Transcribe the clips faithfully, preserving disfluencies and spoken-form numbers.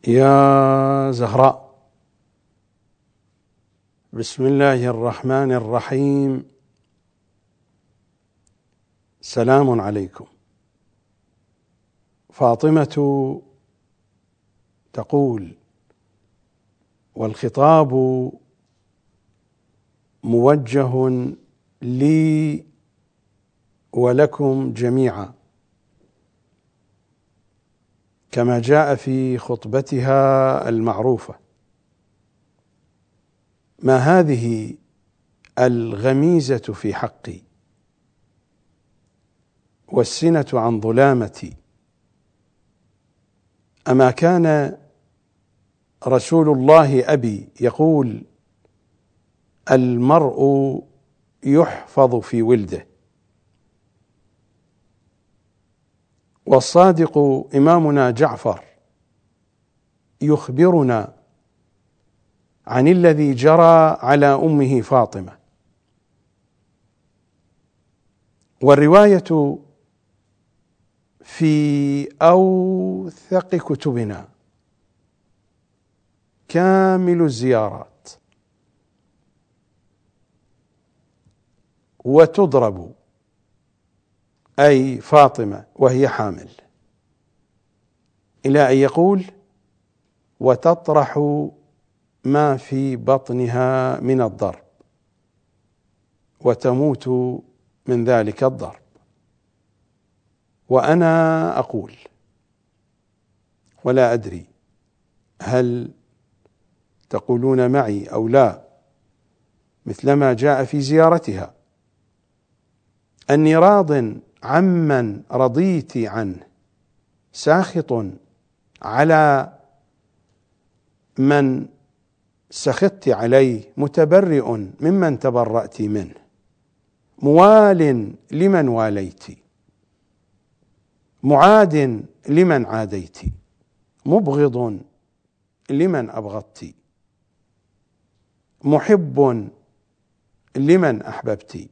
يا زهراء، بسم الله الرحمن الرحيم. سلام عليكم. فاطمة تقول: والخطاب موجه لي ولكم جميعا، كما جاء في خطبتها المعروفة: ما هذه الغميزة في حقي والسنة عن ظلامتي؟ أما كان رسول الله أبي يقول: المرء يحفظ في ولده. والصادق إمامنا جعفر يخبرنا عن الذي جرى على أمه فاطمة. والرواية في أوثق كتبنا كامل الزيارات، وتضرب أي فاطمة وهي حامل، إلى أن يقول: وتطرح ما في بطنها من الضرب وتموت من ذلك الضرب. وأنا أقول، ولا أدري هل تقولون معي أو لا، مثلما جاء في زيارتها: أني راض عمن رضيت عنه، ساخط على من سخطت عليه، متبرئ ممن تبرأت منه، موال لمن واليت، معاد لمن عاديت، مبغض لمن أبغضت، محب لمن أحببت.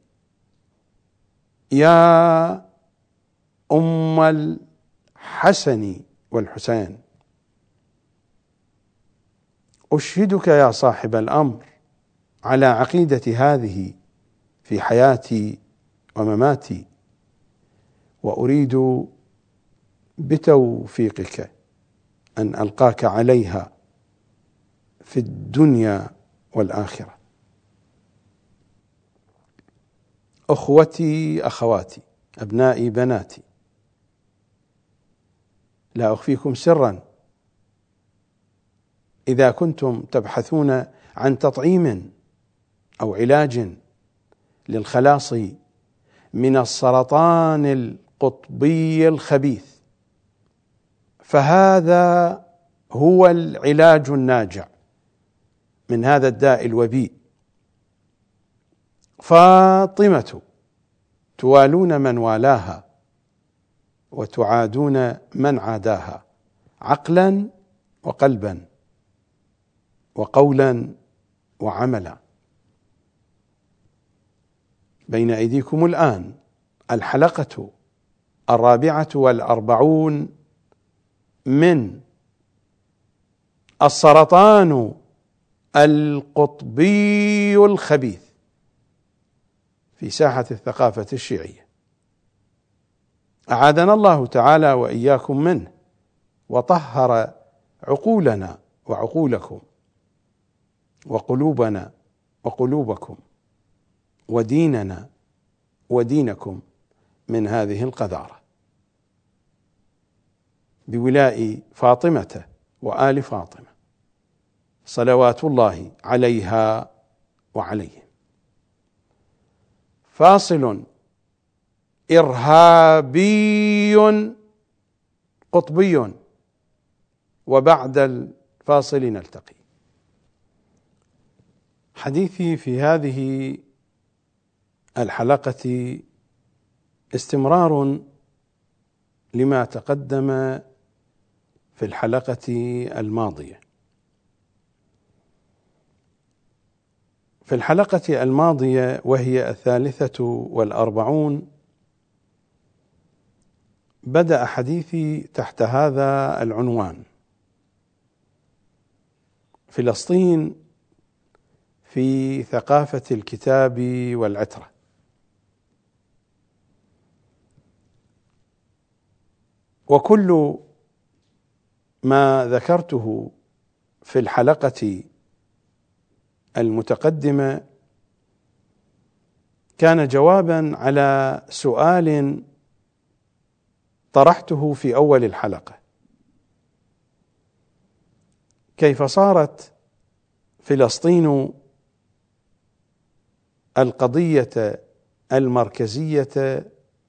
يا أم الحسن والحسين، أشهدك يا صاحب الأمر على عقيدة هذه في حياتي ومماتي، وأريد بتوفيقك أن ألقاك عليها في الدنيا والآخرة. أخوتي أخواتي، أبنائي بناتي، لا أخفيكم سرا: إذا كنتم تبحثون عن تطعيم أو علاج للخلاص من السرطان القطبي الخبيث، فهذا هو العلاج الناجع من هذا الداء الوبيء. فاطمة توالون من والاها وتعادون من عاداها، عقلا وقلبا وقولا وعملا. بين أيديكم الآن الحلقة الرابعة والأربعون من السرطان القطبي الخبيث في ساحة الثقافة الشيعية. أعاذنا الله تعالى وإياكم منه، وطهر عقولنا وعقولكم وقلوبنا وقلوبكم وديننا ودينكم من هذه القذارة، بولاء فاطمة وآل فاطمة صلوات الله عليها وعليهم. فاصل إرهابي قطبي، وبعد الفاصل نلتقي. حديثي في هذه الحلقة استمرار لما تقدم في الحلقة الماضية. في الحلقة الماضية وهي الثالثة والأربعون بدأ حديثي تحت هذا العنوان: فلسطين في ثقافة الكتاب والعترة. وكل ما ذكرته في الحلقة المتقدمة كان جوابا على سؤال طرحته في أول الحلقة: كيف صارت فلسطين القضية المركزية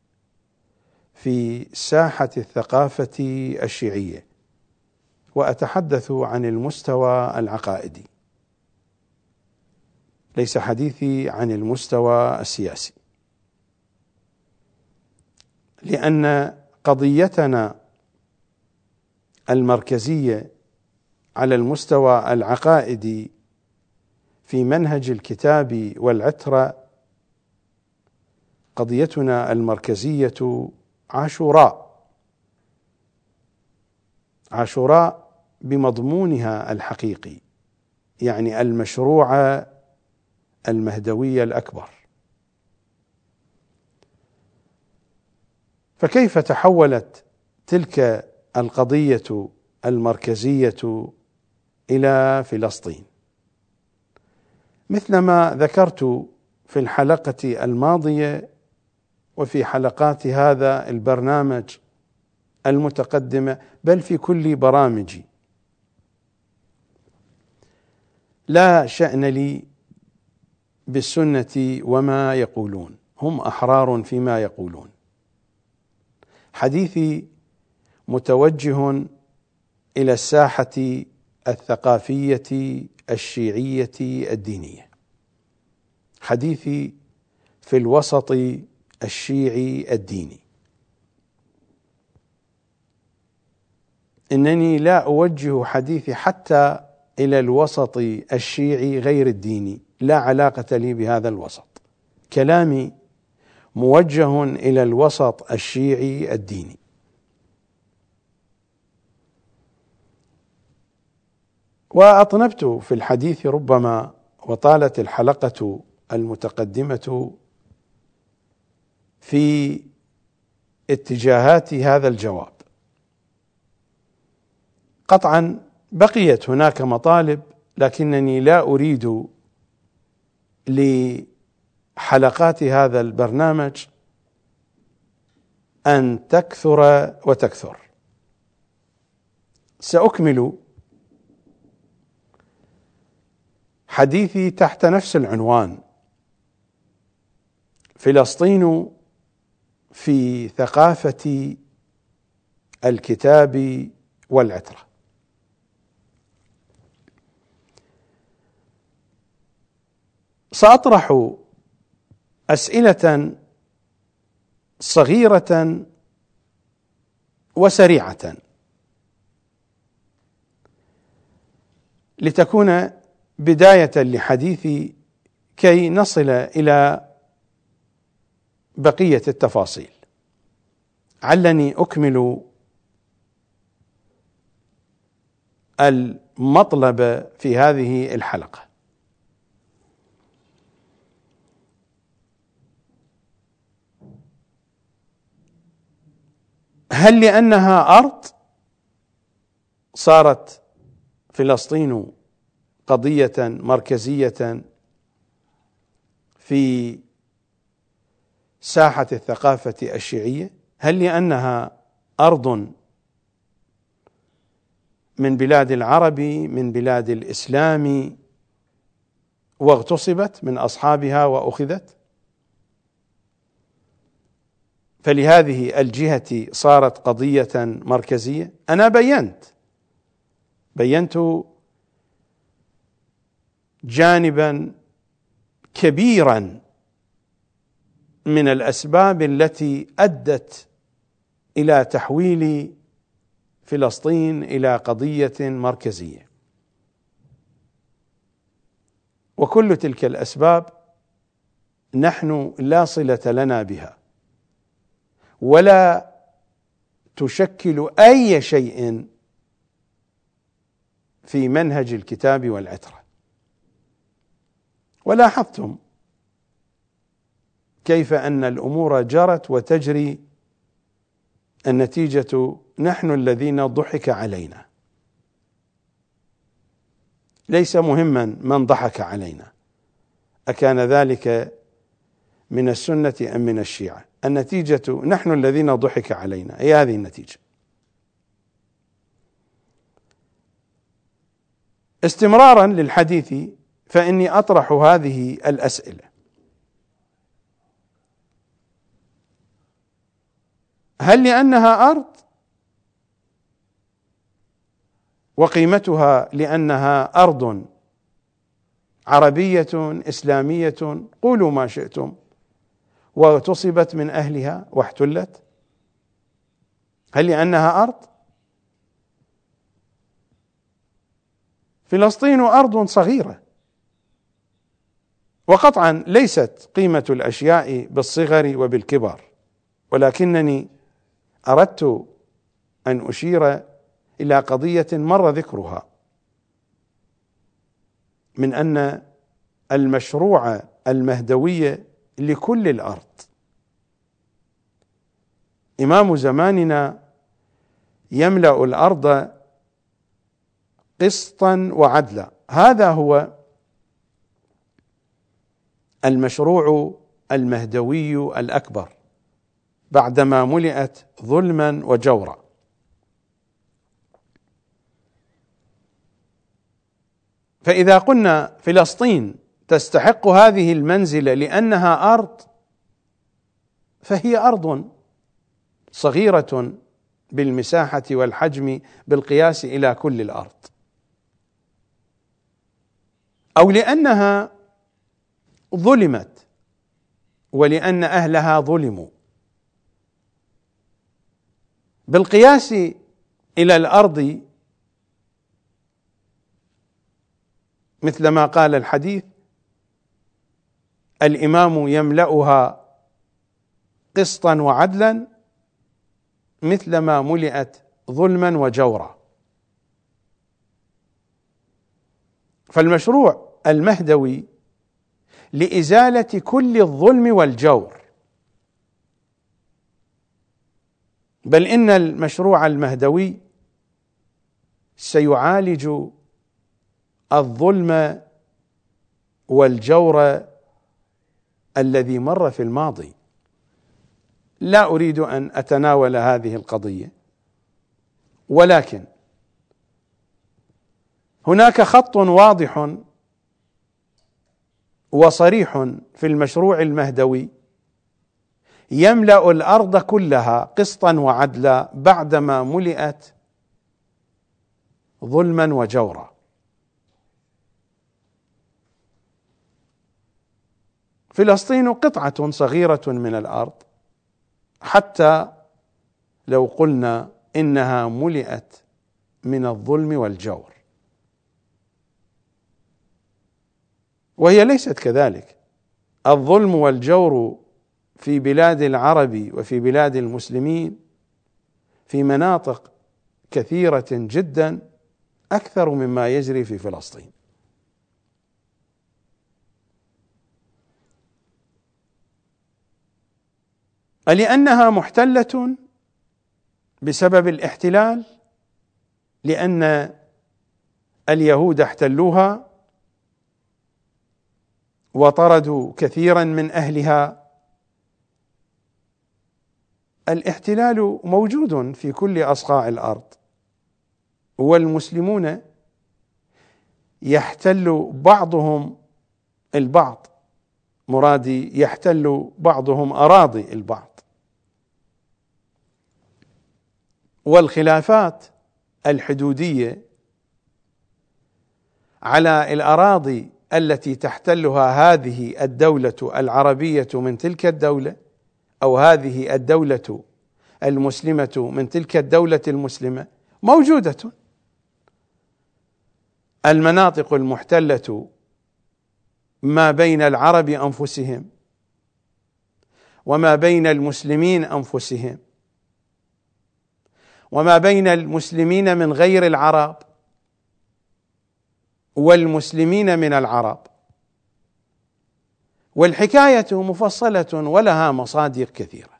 في ساحة الثقافة الشيعية؟ وأتحدث عن المستوى العقائدي، ليس حديثي عن المستوى السياسي، لأن قضيتنا المركزية على المستوى العقائدي في منهج الكتاب والعترة، قضيتنا المركزية عاشوراء، عاشوراء بمضمونها الحقيقي، يعني المشروع المهدوي الأكبر. فكيف تحولت تلك القضية المركزية إلى فلسطين؟ مثلما ذكرت في الحلقة الماضية وفي حلقات هذا البرنامج المتقدمة، بل في كل برامجي، لا شأن لي بالسنة وما يقولون، هم أحرار فيما يقولون. حديثي متوجه إلى الساحة الثقافية الشيعية الدينية، حديثي في الوسط الشيعي الديني. إنني لا أوجه حديثي حتى إلى الوسط الشيعي غير الديني، لا علاقة لي بهذا الوسط، كلامي موجه إلى الوسط الشيعي الديني. وأطنبت في الحديث ربما وطالت الحلقة المتقدمة في اتجاهات هذا الجواب. قطعا بقيت هناك مطالب، لكنني لا أريد لحلقات هذا البرنامج أن تكثر وتكثر. سأكمل حديثي تحت نفس العنوان: فلسطين في ثقافة الكتاب والعترة. سأطرح أسئلة صغيرة وسريعة لتكون بداية لحديثي كي نصل إلى بقية التفاصيل، علني أكمل المطلب في هذه الحلقة. هل لأنها أرض صارت فلسطين قضية مركزية في ساحة الثقافة الشيعية؟ هل لأنها أرض من بلاد العرب، من بلاد الإسلام، واغتصبت من أصحابها وأخذت، فلهذه الجهة صارت قضية مركزية؟ أنا بينت بينت جانبا كبيرا من الأسباب التي أدت إلى تحويل فلسطين إلى قضية مركزية، وكل تلك الأسباب نحن لا صلة لنا بها، ولا تشكل أي شيء في منهج الكتاب والعترة. ولاحظتم كيف أن الأمور جرت وتجري، النتيجة نحن الذين ضحك علينا. ليس مهما من ضحك علينا، أكان ذلك من السنة أم من الشيعة، النتيجة نحن الذين ضحك علينا، هي هذه النتيجة. استمرارا للحديث فإني أطرح هذه الأسئلة: هل لأنها أرض وقيمتها لأنها أرض عربية إسلامية، قولوا ما شئتم، واغتصبت من أهلها واحتلت؟ هل لأنها أرض؟ فلسطين أرض صغيرة، وقطعا ليست قيمة الأشياء بالصغر وبالكبر، ولكنني أردت أن أشير إلى قضية مر ذكرها، من أن المشروع المهدوي لكل الأرض. إمام زماننا يملأ الأرض قسطا وعدلا، هذا هو المشروع المهدوي الأكبر بعدما ملئت ظلما وجورا. فإذا قلنا فلسطين تستحق هذه المنزلة لأنها أرض، فهي أرض صغيرة بالمساحة والحجم بالقياس إلى كل الأرض، أو لأنها ظلمت ولأن أهلها ظلموا بالقياس إلى الأرض، مثل ما قال الحديث: الإمام يملأها قسطا وعدلا مثل ما ملئت ظلما وجورا. فالمشروع المهدوي لإزالة كل الظلم والجور، بل إن المشروع المهدوي سيعالج الظلم والجور الذي مر في الماضي. لا أريد أن أتناول هذه القضية، ولكن هناك خط واضح وصريح في المشروع المهدوي يملأ الأرض كلها قسطا وعدلا بعدما ملئت ظلما وجورا. فلسطين قطعة صغيرة من الأرض، حتى لو قلنا إنها ملئت من الظلم والجور، وهي ليست كذلك. الظلم والجور في بلاد العرب وفي بلاد المسلمين في مناطق كثيرة جدا أكثر مما يجري في فلسطين. لأنها محتلة بسبب الاحتلال، لأن اليهود احتلوها وطردوا كثيرا من أهلها. الاحتلال موجود في كل أصقاع الأرض، والمسلمون يحتل بعضهم البعض، مرادي يحتل بعضهم أراضي البعض. والخلافات الحدودية على الأراضي التي تحتلها هذه الدولة العربية من تلك الدولة، أو هذه الدولة المسلمة من تلك الدولة المسلمة، موجودة. المناطق المحتلة ما بين العرب أنفسهم وما بين المسلمين أنفسهم وما بين المسلمين من غير العرب والمسلمين من العرب، والحكاية مفصلة ولها مصادر كثيرة.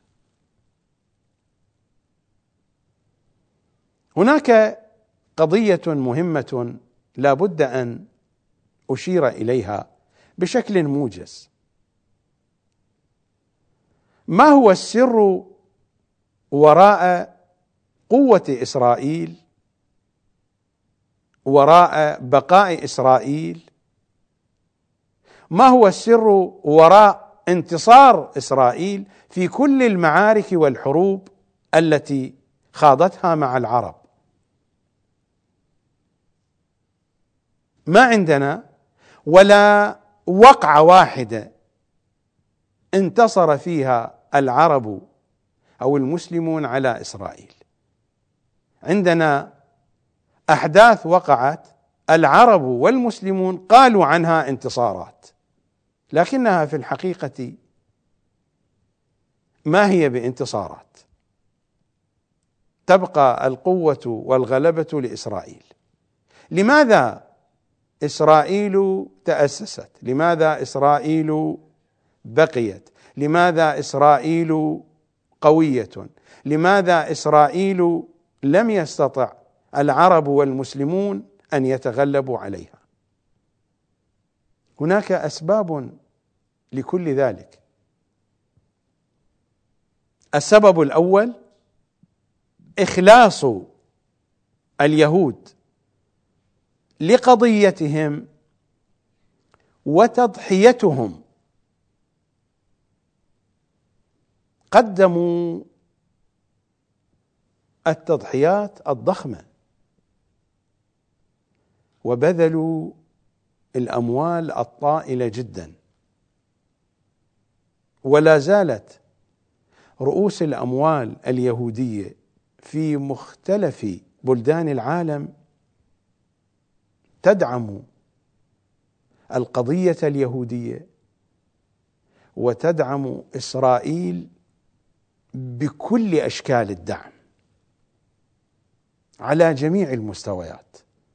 هناك قضية مهمة لا بد أن أشير إليها بشكل موجز. ما هو السر وراء قوة إسرائيل، وراء بقاء إسرائيل؟ ما هو السر وراء انتصار إسرائيل في كل المعارك والحروب التي خاضتها مع العرب؟ ما عندنا ولا وقعة واحدة انتصر فيها العرب أو المسلمون على إسرائيل. عندنا أحداث وقعت العرب والمسلمون قالوا عنها انتصارات، لكنها في الحقيقة ما هي بانتصارات. تبقى القوة والغلبة لإسرائيل. لماذا إسرائيل تأسست؟ لماذا إسرائيل بقيت؟ لماذا إسرائيل قوية؟ لماذا إسرائيل لم يستطع العرب والمسلمون أن يتغلبوا عليها؟ هناك أسباب لكل ذلك. السبب الأول إخلاص اليهود لقضيتهم وتضحيتهم. قدموا التضحيات الضخمة وبذلوا الأموال الطائلة جدا، ولا زالت رؤوس الأموال اليهودية في مختلف بلدان العالم تدعم القضية اليهودية وتدعم إسرائيل بكل أشكال الدعم على جميع المستويات،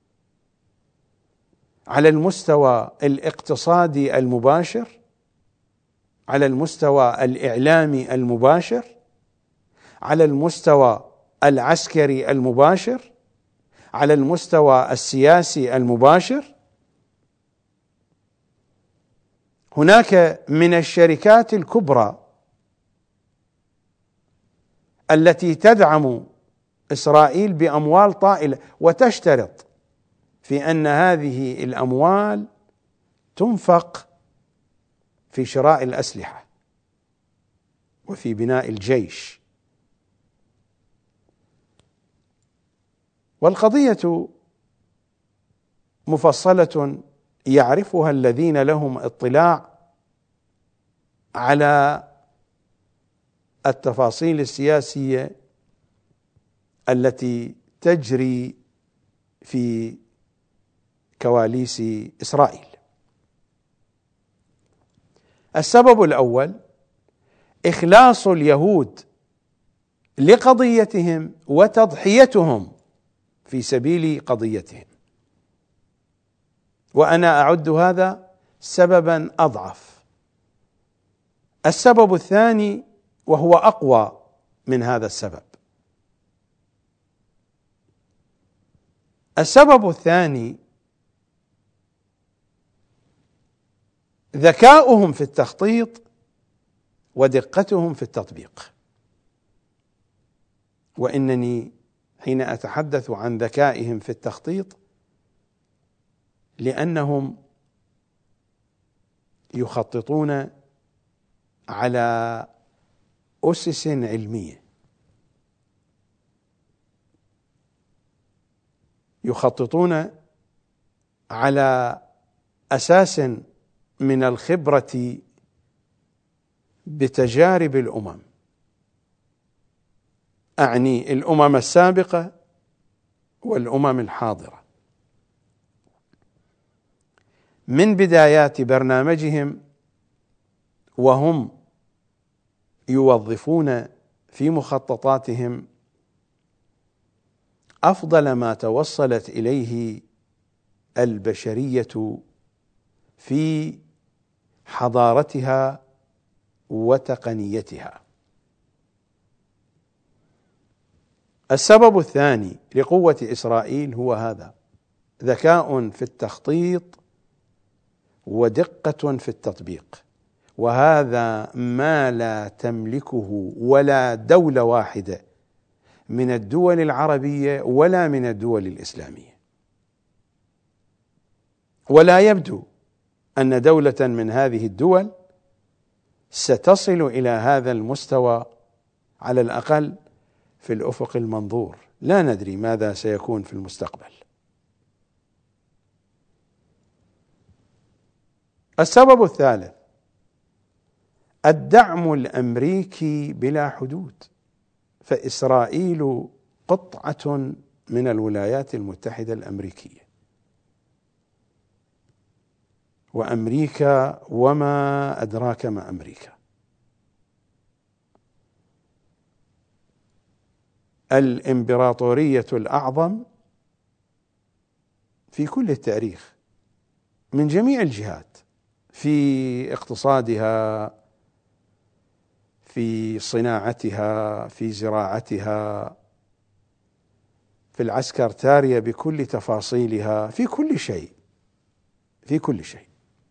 على المستوى الاقتصادي المباشر، على المستوى الإعلامي المباشر، على المستوى العسكري المباشر، على المستوى السياسي المباشر. هناك من الشركات الكبرى التي تدعم إسرائيل بأموال طائلة وتشترط في أن هذه الأموال تنفق في شراء الأسلحة وفي بناء الجيش. والقضية مفصلة يعرفها الذين لهم اطلاع على التفاصيل السياسية التي تجري في كواليس إسرائيل. السبب الأول إخلاص اليهود لقضيتهم وتضحيتهم في سبيل قضيتهم، وأنا أعد هذا سببا أضعف. السبب الثاني وهو أقوى من هذا السبب. السبب الثاني ذكاؤهم في التخطيط ودقتهم في التطبيق. وإنني حين أتحدث عن ذكائهم في التخطيط لأنهم يخططون على أسس علمية، يخططون على أساس من الخبرة بتجارب الأمم، أعني الأمم السابقة والأمم الحاضرة. من بدايات برنامجهم وهم يوظفون في مخططاتهم أفضل ما توصلت إليه البشرية في حضارتها وتقنيتها. السبب الثاني لقوة إسرائيل هو هذا: ذكاء في التخطيط ودقة في التطبيق، وهذا ما لا تملكه ولا دولة واحدة من الدول العربية ولا من الدول الإسلامية. ولا يبدو أن دولة من هذه الدول ستصل إلى هذا المستوى، على الأقل في الأفق المنظور. لا ندري ماذا سيكون في المستقبل. السبب الثالث: الدعم الأمريكي بلا حدود. فإسرائيل قطعة من الولايات المتحدة الأمريكية، وأمريكا وما أدراك ما أمريكا. الإمبراطورية الأعظم في كل التاريخ من جميع الجهات، في اقتصادها، في صناعتها، في زراعتها، في العسكرتارية بكل تفاصيلها، في كل شيء، في كل شيء.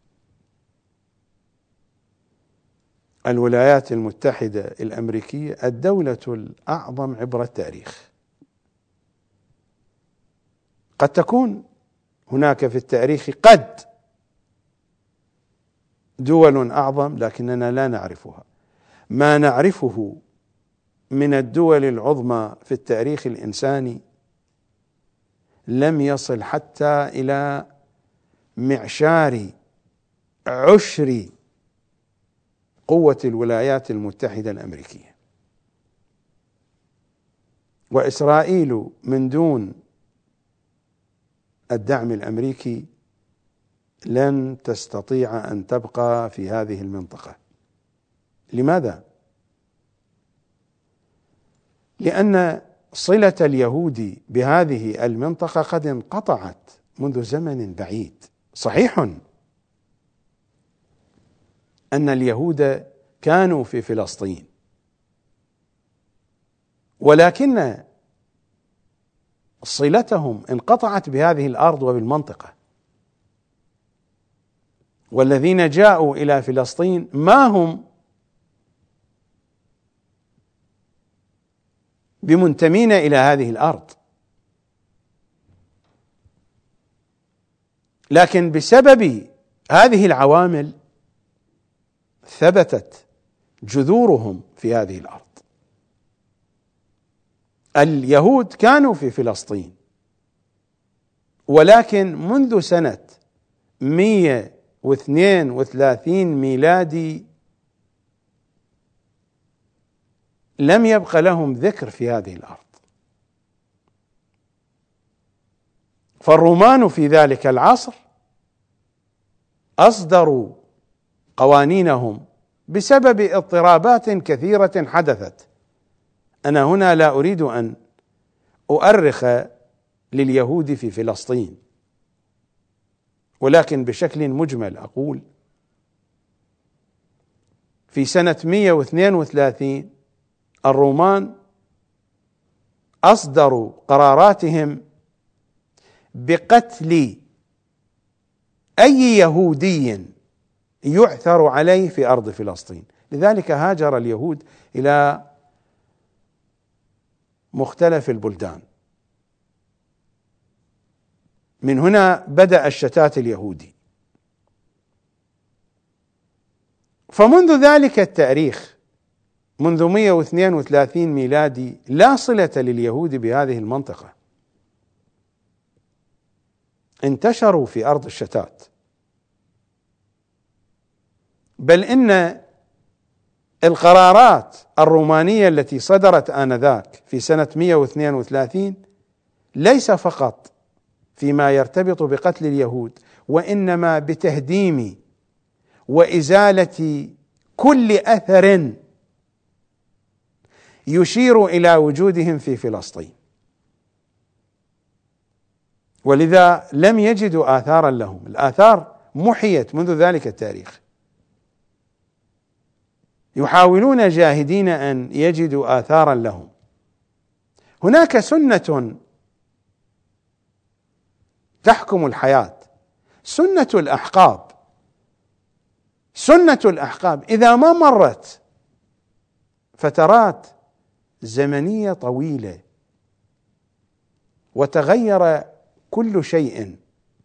الولايات المتحدة الأمريكية الدولة الأعظم عبر التاريخ. قد تكون هناك في التاريخ قد دول أعظم لكننا لا نعرفها. ما نعرفه من الدول العظمى في التاريخ الإنساني لم يصل حتى إلى معشار عشر قوة الولايات المتحدة الأمريكية. وإسرائيل من دون الدعم الأمريكي لن تستطيع أن تبقى في هذه المنطقة. لماذا؟ لأن صلة اليهود بهذه المنطقة قد انقطعت منذ زمن بعيد. صحيح أن اليهود كانوا في فلسطين، ولكن صلتهم انقطعت بهذه الأرض وبالمنطقة. والذين جاءوا إلى فلسطين ما هم بمنتمين إلى هذه الأرض، لكن بسبب هذه العوامل ثبتت جذورهم في هذه الأرض. اليهود كانوا في فلسطين، ولكن منذ سنة مئة واثنين وثلاثين ميلادي لم يبق لهم ذكر في هذه الأرض. فالرومان في ذلك العصر أصدروا قوانينهم بسبب اضطرابات كثيرة حدثت. أنا هنا لا أريد أن أؤرخ لليهود في فلسطين، ولكن بشكل مجمل أقول: في سنة مئة واثنين وثلاثين الرومان أصدروا قراراتهم بقتل أي يهودي يعثر عليه في أرض فلسطين. لذلك هاجر اليهود إلى مختلف البلدان. من هنا بدأ الشتات اليهودي. فمنذ ذلك التاريخ، منذ مئة واثنين وثلاثين ميلادي، لا صلة لليهود بهذه المنطقة. انتشروا في أرض الشتات، بل إن القرارات الرومانية التي صدرت آنذاك في سنة مئة واثنين وثلاثين ليس فقط فيما يرتبط بقتل اليهود، وإنما بتهديم وإزالة كل أثر يشير إلى وجودهم في فلسطين. ولذا لم يجدوا آثارا لهم، الآثار محيت منذ ذلك التاريخ. يحاولون جاهدين أن يجدوا آثارا لهم. هناك سنة تحكم الحياة، سنة الأحقاب. سنة الأحقاب إذا ما مرت فترات زمنية طويلة وتغير كل شيء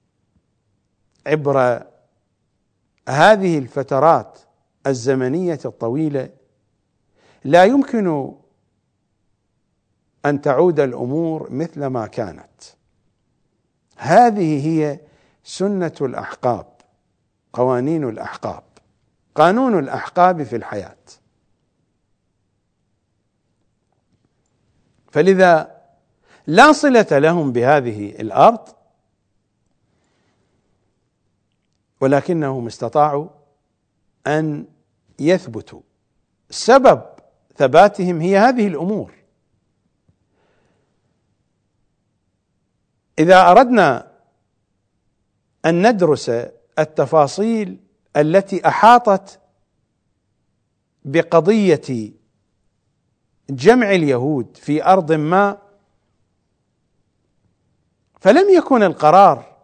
عبر هذه الفترات الزمنية الطويلة، لا يمكن أن تعود الأمور مثل ما كانت. هذه هي سنة الأحقاب، قوانين الأحقاب، قانون الأحقاب في الحياة. فلذا لا صلة لهم بهذه الأرض، ولكنهم استطاعوا أن يثبتوا. سبب ثباتهم هي هذه الأمور. إذا أردنا أن ندرس التفاصيل التي أحاطت بقضية جمع اليهود في أرض ما، فلم يكن القرار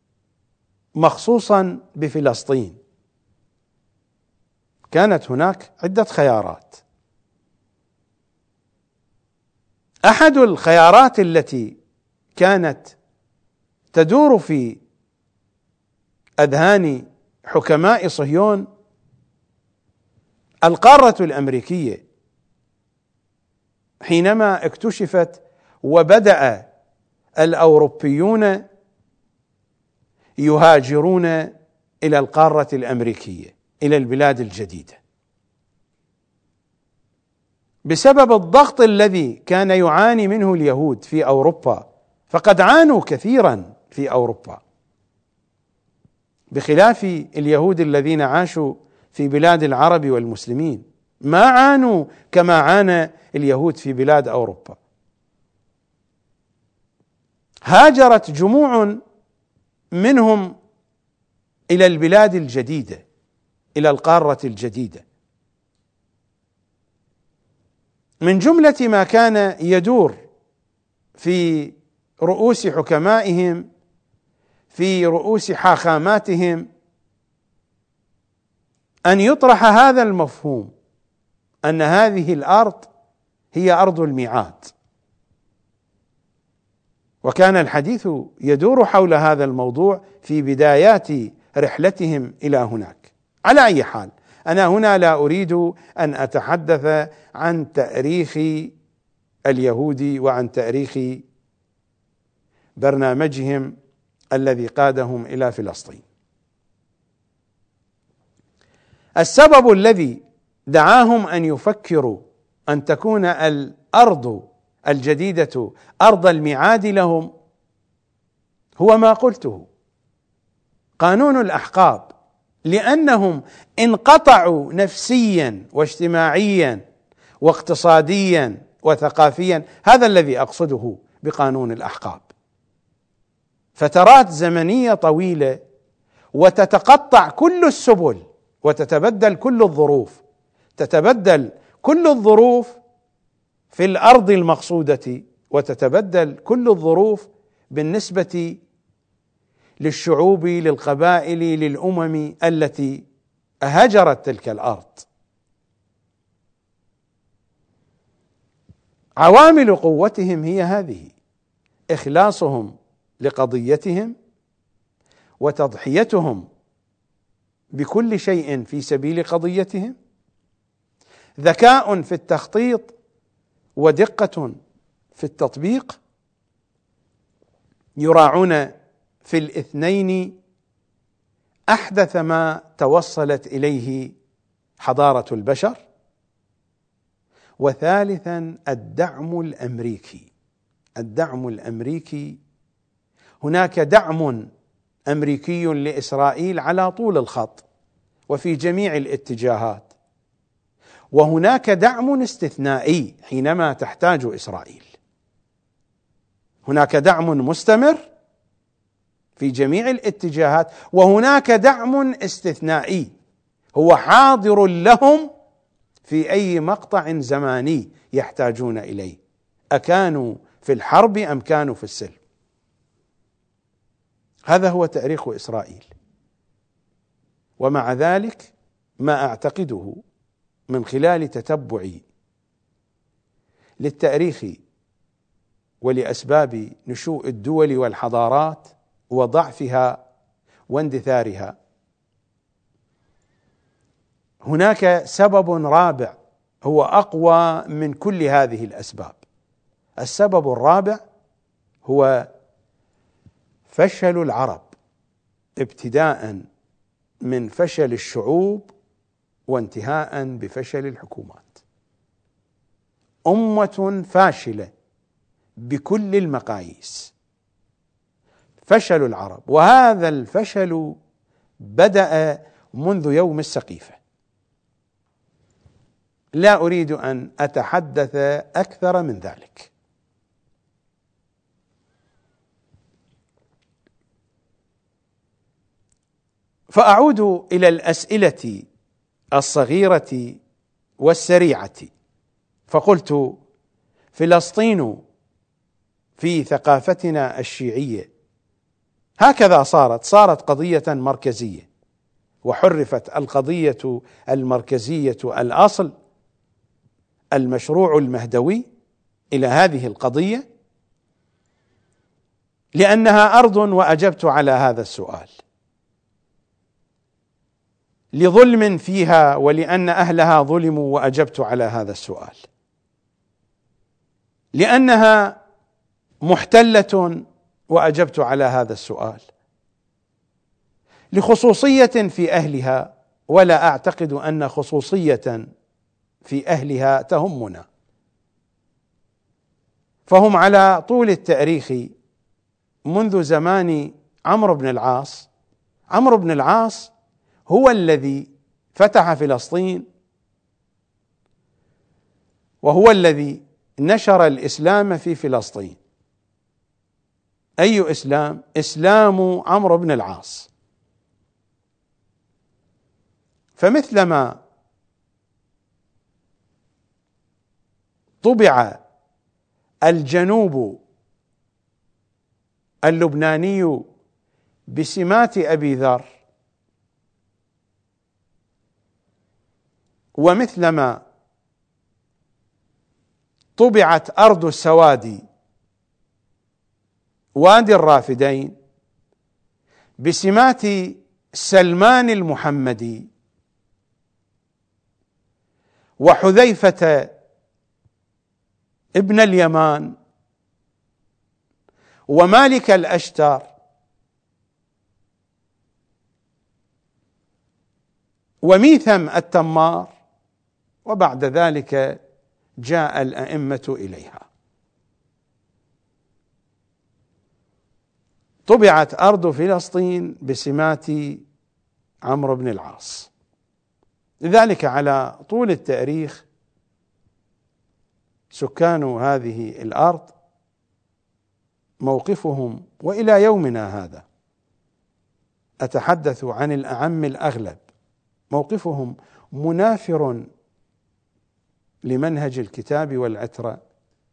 مخصوصا بفلسطين، كانت هناك عدة خيارات. أحد الخيارات التي كانت تدور في أذهان حكماء صهيون القارة الأمريكية، حينما اكتشفت وبدأ الأوروبيون يهاجرون إلى القارة الأمريكية، إلى البلاد الجديدة، بسبب الضغط الذي كان يعاني منه اليهود في أوروبا، فقد عانوا كثيرا في أوروبا، بخلاف اليهود الذين عاشوا في بلاد العرب والمسلمين، ما عانوا كما عانى اليهود في بلاد أوروبا. هاجرت جموع منهم إلى البلاد الجديدة، إلى القارة الجديدة. من جملة ما كان يدور في رؤوس حكمائهم، في رؤوس حاخاماتهم، أن يطرح هذا المفهوم أن هذه الأرض هي أرض الميعاد، وكان الحديث يدور حول هذا الموضوع في بدايات رحلتهم إلى هناك. على أي حال، أنا هنا لا أريد أن أتحدث عن تاريخ اليهود وعن تاريخ برنامجهم الذي قادهم إلى فلسطين. السبب الذي دعاهم أن يفكروا أن تكون الأرض الجديدة أرض الميعاد لهم هو ما قلته، قانون الأحقاب، لأنهم انقطعوا نفسيا واجتماعيا واقتصاديا وثقافيا. هذا الذي أقصده بقانون الأحقاب. فترات زمنية طويلة وتتقطع كل السبل وتتبدل كل الظروف، تتبدل كل الظروف في الأرض المقصودة، وتتبدل كل الظروف بالنسبة للشعوب، للقبائل، للأمم التي هجرت تلك الأرض. عوامل قوتهم هي هذه: إخلاصهم لقضيتهم وتضحيتهم بكل شيء في سبيل قضيتهم، ذكاء في التخطيط ودقة في التطبيق، يراعون في الاثنين أحدث ما توصلت إليه حضارة البشر. وثالثا الدعم الأمريكي. الدعم الأمريكي، هناك دعم أمريكي لإسرائيل على طول الخط وفي جميع الاتجاهات، وهناك دعم استثنائي حينما تحتاج إسرائيل. هناك دعم مستمر في جميع الاتجاهات، وهناك دعم استثنائي هو حاضر لهم في أي مقطع زماني يحتاجون إليه، أكانوا في الحرب أم كانوا في السلم. هذا هو تاريخ إسرائيل. ومع ذلك ما أعتقده من خلال تتبعي للتاريخ ولأسباب نشوء الدول والحضارات وضعفها واندثارها، هناك سبب رابع هو أقوى من كل هذه الأسباب. السبب الرابع هو فشل العرب، ابتداء من فشل الشعوب وانتهاء بفشل الحكومات. أمة فاشلة بكل المقاييس، فشل العرب، وهذا الفشل بدأ منذ يوم السقيفة. لا أريد أن أتحدث أكثر من ذلك. فأعود إلى الأسئلة الصغيرة والسريعة. فقلت: فلسطين في ثقافتنا الشيعية هكذا صارت صارت قضية مركزية، وحرفت القضية المركزية الأصل المشروع المهدوي إلى هذه القضية لأنها أرض، وأجبت على هذا السؤال، لظلم فيها ولأن أهلها ظلموا، وأجبت على هذا السؤال، لأنها محتلة، وأجبت على هذا السؤال، لخصوصية في أهلها، ولا أعتقد أن خصوصية في أهلها تهمنا، فهم على طول التاريخ منذ زمان عمرو بن العاص. عمرو بن العاص هو الذي فتح فلسطين، وهو الذي نشر الإسلام في فلسطين. أي إسلام؟ إسلام عمرو بن العاص. فمثلما طبع الجنوب اللبناني بسمات أبي ذر، ومثلما طبعت أرض السواد وادي الرافدين بسمات سلمان المحمدي وحذيفة ابن اليمان ومالك الأشتر وميثم التمار، وبعد ذلك جاء الأئمة إليها. طبعت أرض فلسطين بسمات عمرو بن العاص. لذلك على طول التاريخ سكان هذه الأرض موقفهم، وإلى يومنا هذا أتحدث عن الأعم الأغلب، موقفهم منافر لمنهج الكتاب والعترة،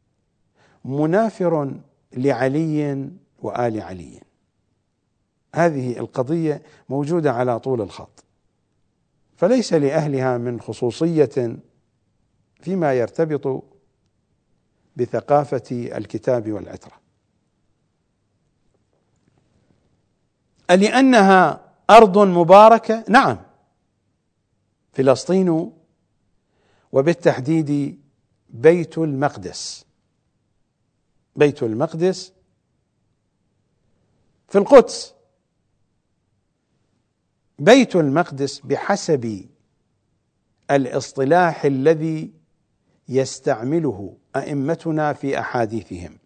منافر لعلي وآل علي. هذه القضية موجودة على طول الخط، فليس لأهلها من خصوصية فيما يرتبط بثقافة الكتاب والعترة. لأنها أرض مباركة، نعم، فلسطين وبالتحديد بيت المقدس. بيت المقدس في القدس. بيت المقدس بحسب الاصطلاح الذي يستعمله أئمتنا في أحاديثهم،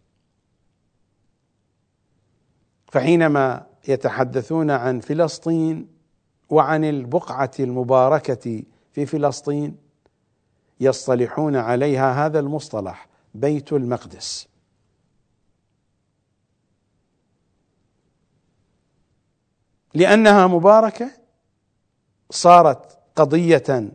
فحينما يتحدثون عن فلسطين وعن البقعة المباركة في فلسطين يصطلحون عليها هذا المصطلح بيت المقدس. لأنها مباركة صارت قضية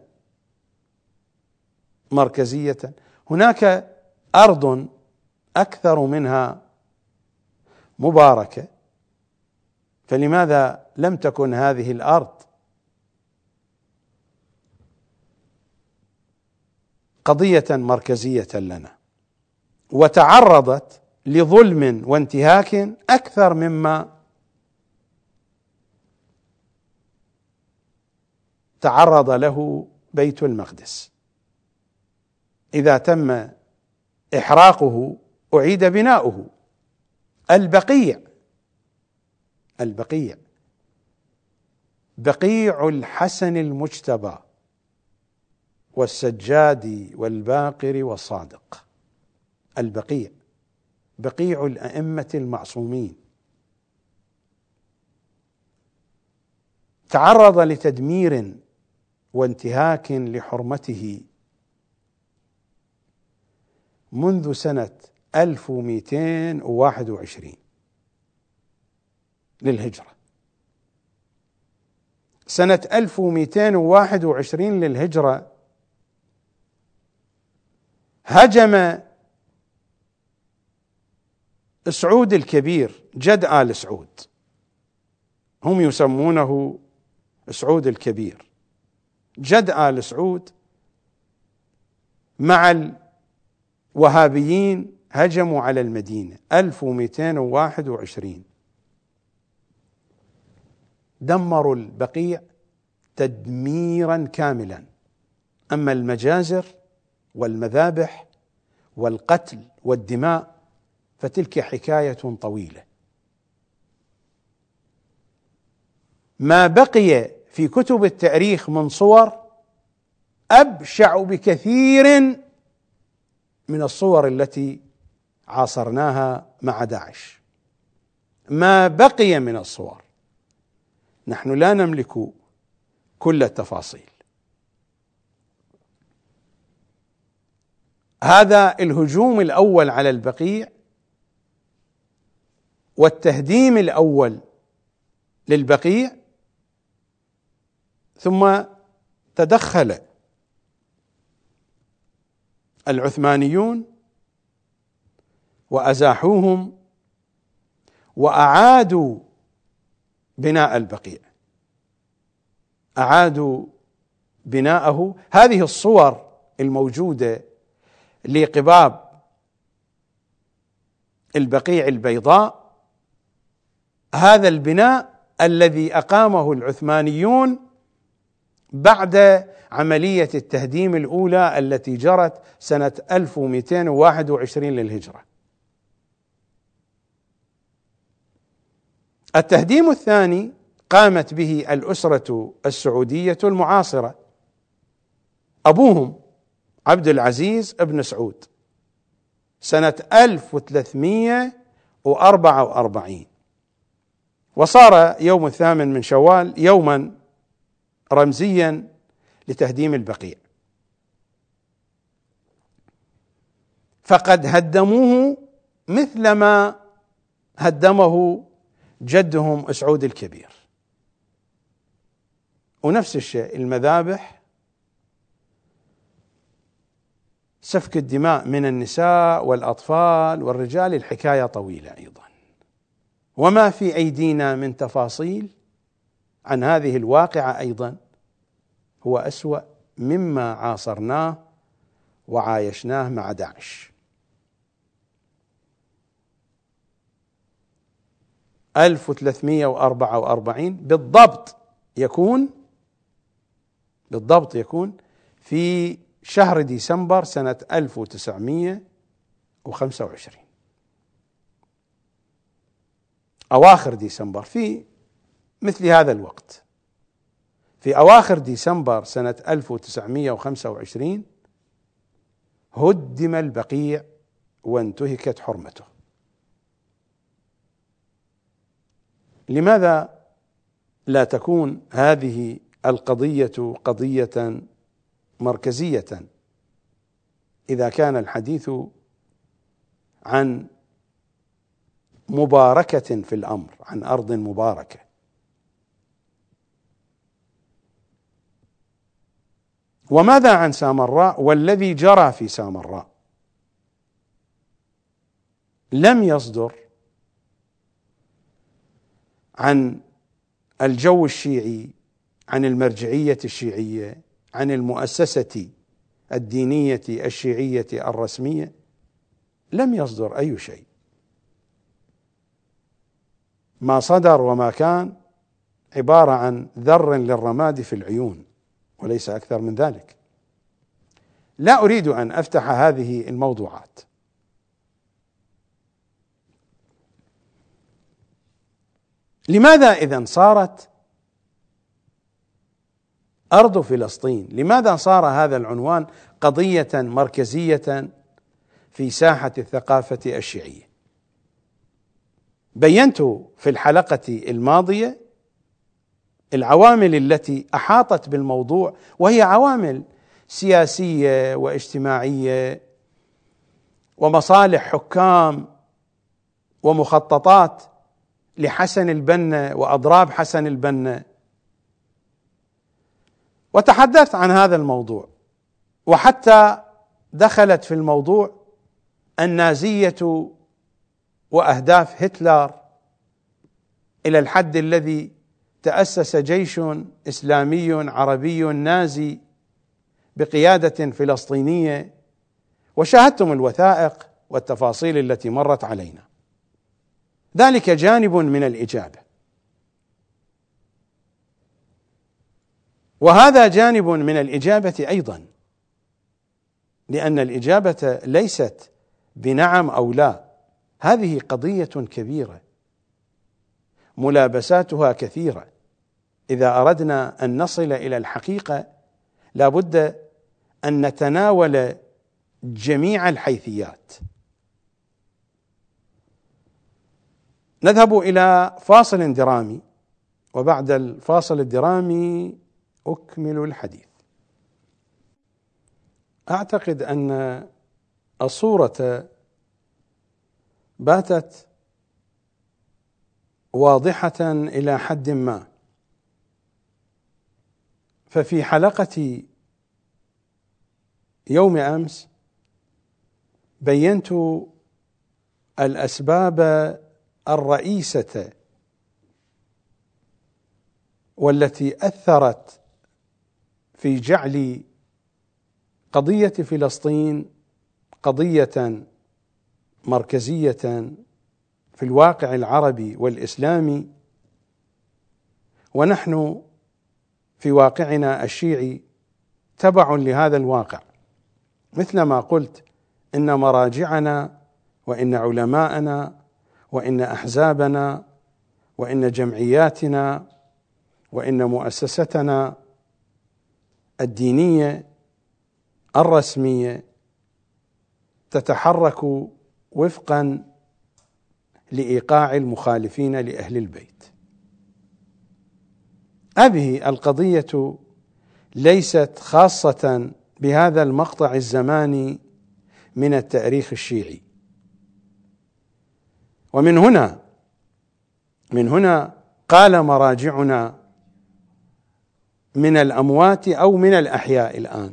مركزية. هناك أرض أكثر منها مباركة، فلماذا لم تكن هذه الأرض قضية مركزية لنا وتعرضت لظلم وانتهاك أكثر مما تعرض له بيت المقدس؟ إذا تم إحراقه أعيد بناؤه. البقيع البقيع بقيع الحسن المجتبى والسجاد والباقر والصادق، البقيع بقيع الأئمة المعصومين، تعرض لتدمير وانتهاك لحرمته منذ سنة ألف ومئتين وواحد وعشرين للهجرة. سنة ألف ومئتين وواحد وعشرين للهجرة هجم سعود الكبير جد آل سعود، هم يسمونه سعود الكبير، جد آل سعود مع الوهابيين هجموا على المدينة ألف ومئتين وواحد وعشرين، دمروا البقيع تدميرا كاملا. أما المجازر والمذابح والقتل والدماء فتلك حكاية طويلة. ما بقي في كتب التاريخ من صور أبشع بكثير من الصور التي عاصرناها مع داعش. ما بقي من الصور، نحن لا نملك كل التفاصيل. هذا الهجوم الأول على البقيع والتهديم الأول للبقيع، ثم تدخل العثمانيون وأزاحوهم وأعادوا بناء البقيع، أعادوا بناءه. هذه الصور الموجودة لقباب البقيع البيضاء، هذا البناء الذي أقامه العثمانيون بعد عملية التهديم الأولى التي جرت سنة ألف ومئتين وواحد وعشرين للهجرة. التهديم الثاني قامت به الأسرة السعودية المعاصرة، أبوهم عبد العزيز ابن سعود سنة ألف وثلاثمئة وأربعة وأربعين، وصار يوم الثامن من شوال يوما رمزيا لتهديم البقيع، فقد هدموه مثلما هدمه جدهم سعود الكبير. ونفس الشيء المذابح، سفك الدماء من النساء والأطفال والرجال، الحكاية طويلة أيضا، وما في أيدينا من تفاصيل عن هذه الواقعة أيضا هو أسوأ مما عاصرناه وعايشناه مع داعش. ألف وثلاثمئة وأربعة وأربعين بالضبط يكون بالضبط يكون في شهر ديسمبر سنة ألف وتسعمئة وخمسة وعشرين، أواخر ديسمبر، في مثل هذا الوقت، في أواخر ديسمبر سنة ألف وتسعمئة وخمسة وعشرين هدم البقيع وانتهكت حرمته. لماذا لا تكون هذه القضية قضية مركزية إذا كان الحديث عن مباركة في الأمر، عن أرض مباركة؟ وماذا عن سامراء والذي جرى في سامراء؟ لم يصدر عن الجو الشيعي، عن المرجعية الشيعية، عن المؤسسة الدينية الشيعية الرسمية، لم يصدر أي شيء. ما صدر وما كان عبارة عن ذر للرماد في العيون وليس أكثر من ذلك. لا أريد أن أفتح هذه الموضوعات. لماذا إذن صارت أرض فلسطين، لماذا صار هذا العنوان قضية مركزية في ساحة الثقافة الشيعية؟ بينت في الحلقة الماضية العوامل التي أحاطت بالموضوع، وهي عوامل سياسية واجتماعية ومصالح حكام ومخططات لحسن البنا وأضراب حسن البنا، وتحدثت عن هذا الموضوع، وحتى دخلت في الموضوع النازية وأهداف هتلر إلى الحد الذي تأسس جيش إسلامي عربي نازي بقيادة فلسطينية، وشاهدتم الوثائق والتفاصيل التي مرت علينا. ذلك جانب من الإجابة، وهذا جانب من الإجابة أيضا، لأن الإجابة ليست بنعم أو لا، هذه قضية كبيرة ملابساتها كثيرة. إذا أردنا أن نصل إلى الحقيقة لا بد أن نتناول جميع الحيثيات. نذهب إلى فاصل درامي، وبعد الفاصل الدرامي أكمل الحديث. أعتقد أن الصورة باتت واضحة إلى حد ما. ففي حلقة يوم أمس بينت الأسباب الرئيسة والتي أثرت في جعل قضية فلسطين قضية مركزية في الواقع العربي والإسلامي، ونحن في واقعنا الشيعي تبع لهذا الواقع. مثل ما قلت إن مراجعنا وإن علماءنا وإن أحزابنا وإن جمعياتنا وإن مؤسستنا الدينية الرسمية تتحرك وفقا لإيقاع المخالفين لأهل البيت. هذه القضية ليست خاصة بهذا المقطع الزماني من التاريخ الشيعي، ومن هنا من هنا قال مراجعنا من الأموات أو من الأحياء الآن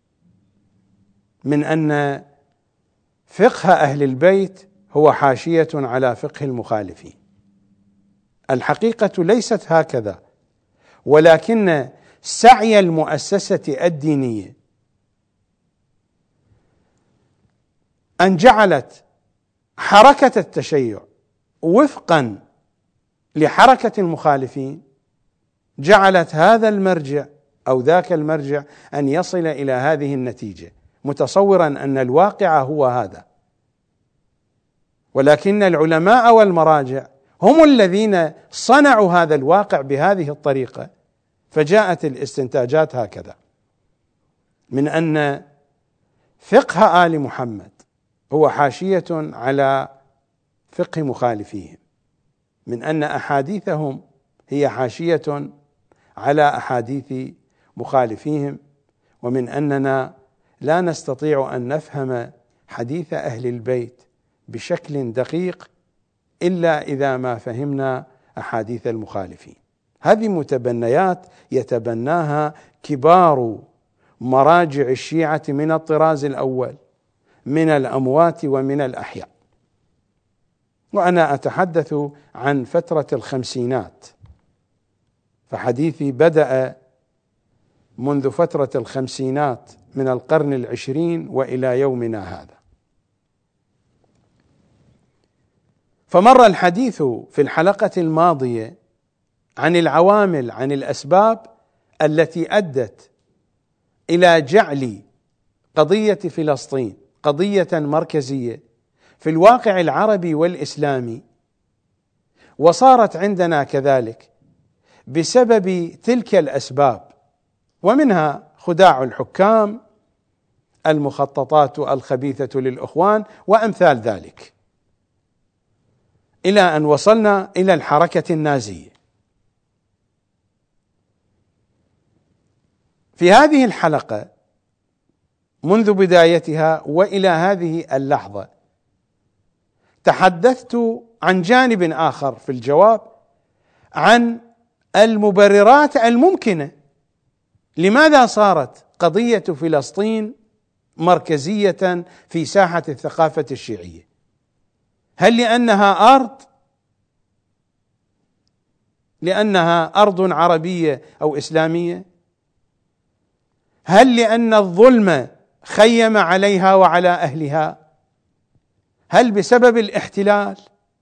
من أن فقه أهل البيت هو حاشية على فقه المخالفين. الحقيقة ليست هكذا، ولكن سعي المؤسسة الدينية أن جعلت حركة التشيع وفقا لحركة المخالفين جعلت هذا المرجع أو ذاك المرجع أن يصل إلى هذه النتيجة، متصورا أن الواقع هو هذا. ولكن العلماء والمراجع هم الذين صنعوا هذا الواقع بهذه الطريقة، فجاءت الاستنتاجات هكذا من أن فقه آل محمد هو حاشية على فقه مخالفيهم، من أن أحاديثهم هي حاشية على أحاديث مخالفيهم، ومن أننا لا نستطيع أن نفهم حديث أهل البيت بشكل دقيق إلا إذا ما فهمنا أحاديث المخالفين. هذه متبنيات يتبناها كبار مراجع الشيعة من الطراز الأول من الأموات ومن الأحياء. وأنا أتحدث عن فترة الخمسينات، فحديثي بدأ منذ فترة الخمسينات من القرن العشرين وإلى يومنا هذا. فمر الحديث في الحلقة الماضية عن العوامل، عن الأسباب التي أدت إلى جعل قضية فلسطين قضية مركزية في الواقع العربي والإسلامي، وصارت عندنا كذلك بسبب تلك الأسباب، ومنها خداع الحكام، المخططات الخبيثة للإخوان وأمثال ذلك، إلى أن وصلنا إلى الحركة النازية. في هذه الحلقة منذ بدايتها وإلى هذه اللحظة تحدثت عن جانب آخر في الجواب، عن المبررات الممكنة لماذا صارت قضية فلسطين مركزية في ساحة الثقافة الشيعية. هل لأنها أرض لأنها أرض عربية أو إسلامية؟ هل لأن الظلم خيم عليها وعلى أهلها؟ هل بسبب الاحتلال؟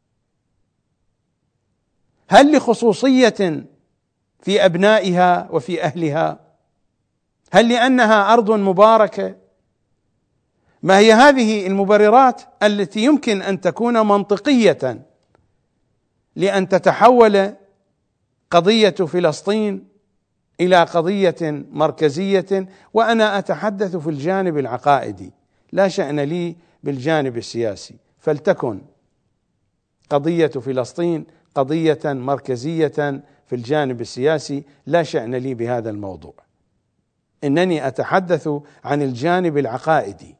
هل لخصوصية في أبنائها وفي أهلها؟ هل لأنها أرض مباركة؟ ما هي هذه المبررات التي يمكن أن تكون منطقية لأن تتحول قضية فلسطين إلى قضية مركزية؟ وأنا أتحدث في الجانب العقائدي، لا شأن لي بالجانب السياسي، فلتكن قضية فلسطين قضية مركزية في الجانب السياسي، لا شأن لي بهذا الموضوع. إنني أتحدث عن الجانب العقائدي.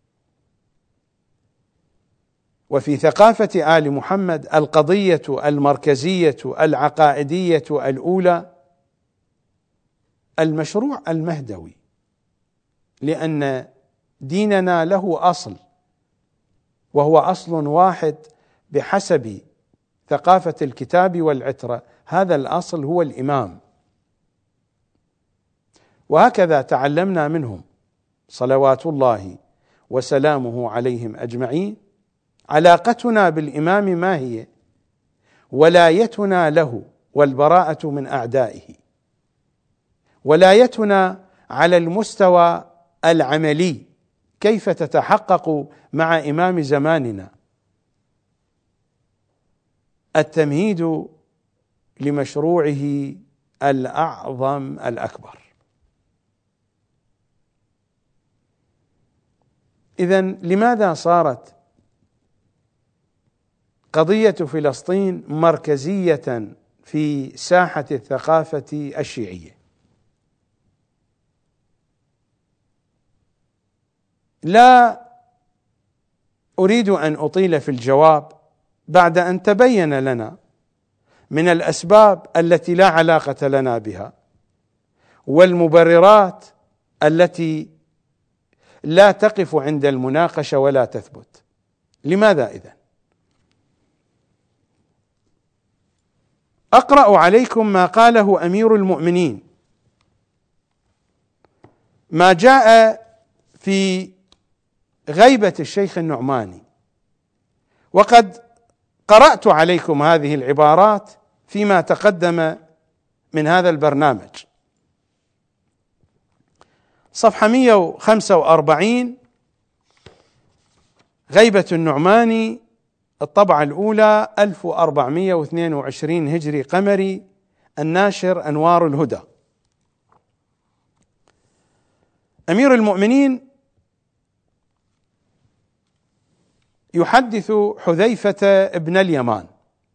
وفي ثقافة آل محمد القضية المركزية العقائدية الأولى المشروع المهدوي، لأن ديننا له أصل، وهو أصل واحد بحسب ثقافة الكتاب والعترة، هذا الأصل هو الإمام، وهكذا تعلمنا منهم صلوات الله وسلامه عليهم أجمعين. علاقتنا بالإمام ما هي؟ ولايتنا له والبراءة من أعدائه. ولايتنا على المستوى العملي كيف تتحقق مع إمام زماننا؟ التمهيد لمشروعه الأعظم الأكبر. إذن لماذا صارت قضية فلسطين مركزية في ساحة الثقافة الشيعية؟ لا أريد أن أطيل في الجواب بعد أن تبين لنا من الأسباب التي لا علاقة لنا بها والمبررات التي لا تقف عند المناقشة ولا تثبت. لماذا إذن؟ أقرأ عليكم ما قاله أمير المؤمنين، ما جاء في غيبة الشيخ النعماني، وقد قرأت عليكم هذه العبارات فيما تقدم من هذا البرنامج. صفحة مئة وخمسة وأربعين، غيبة النعماني، الطبعة الأولى ألف وأربعمئة واثنين وعشرين هجري قمري، الناشر أنوار الهدى. أمير المؤمنين يحدث حذيفة ابن اليمان: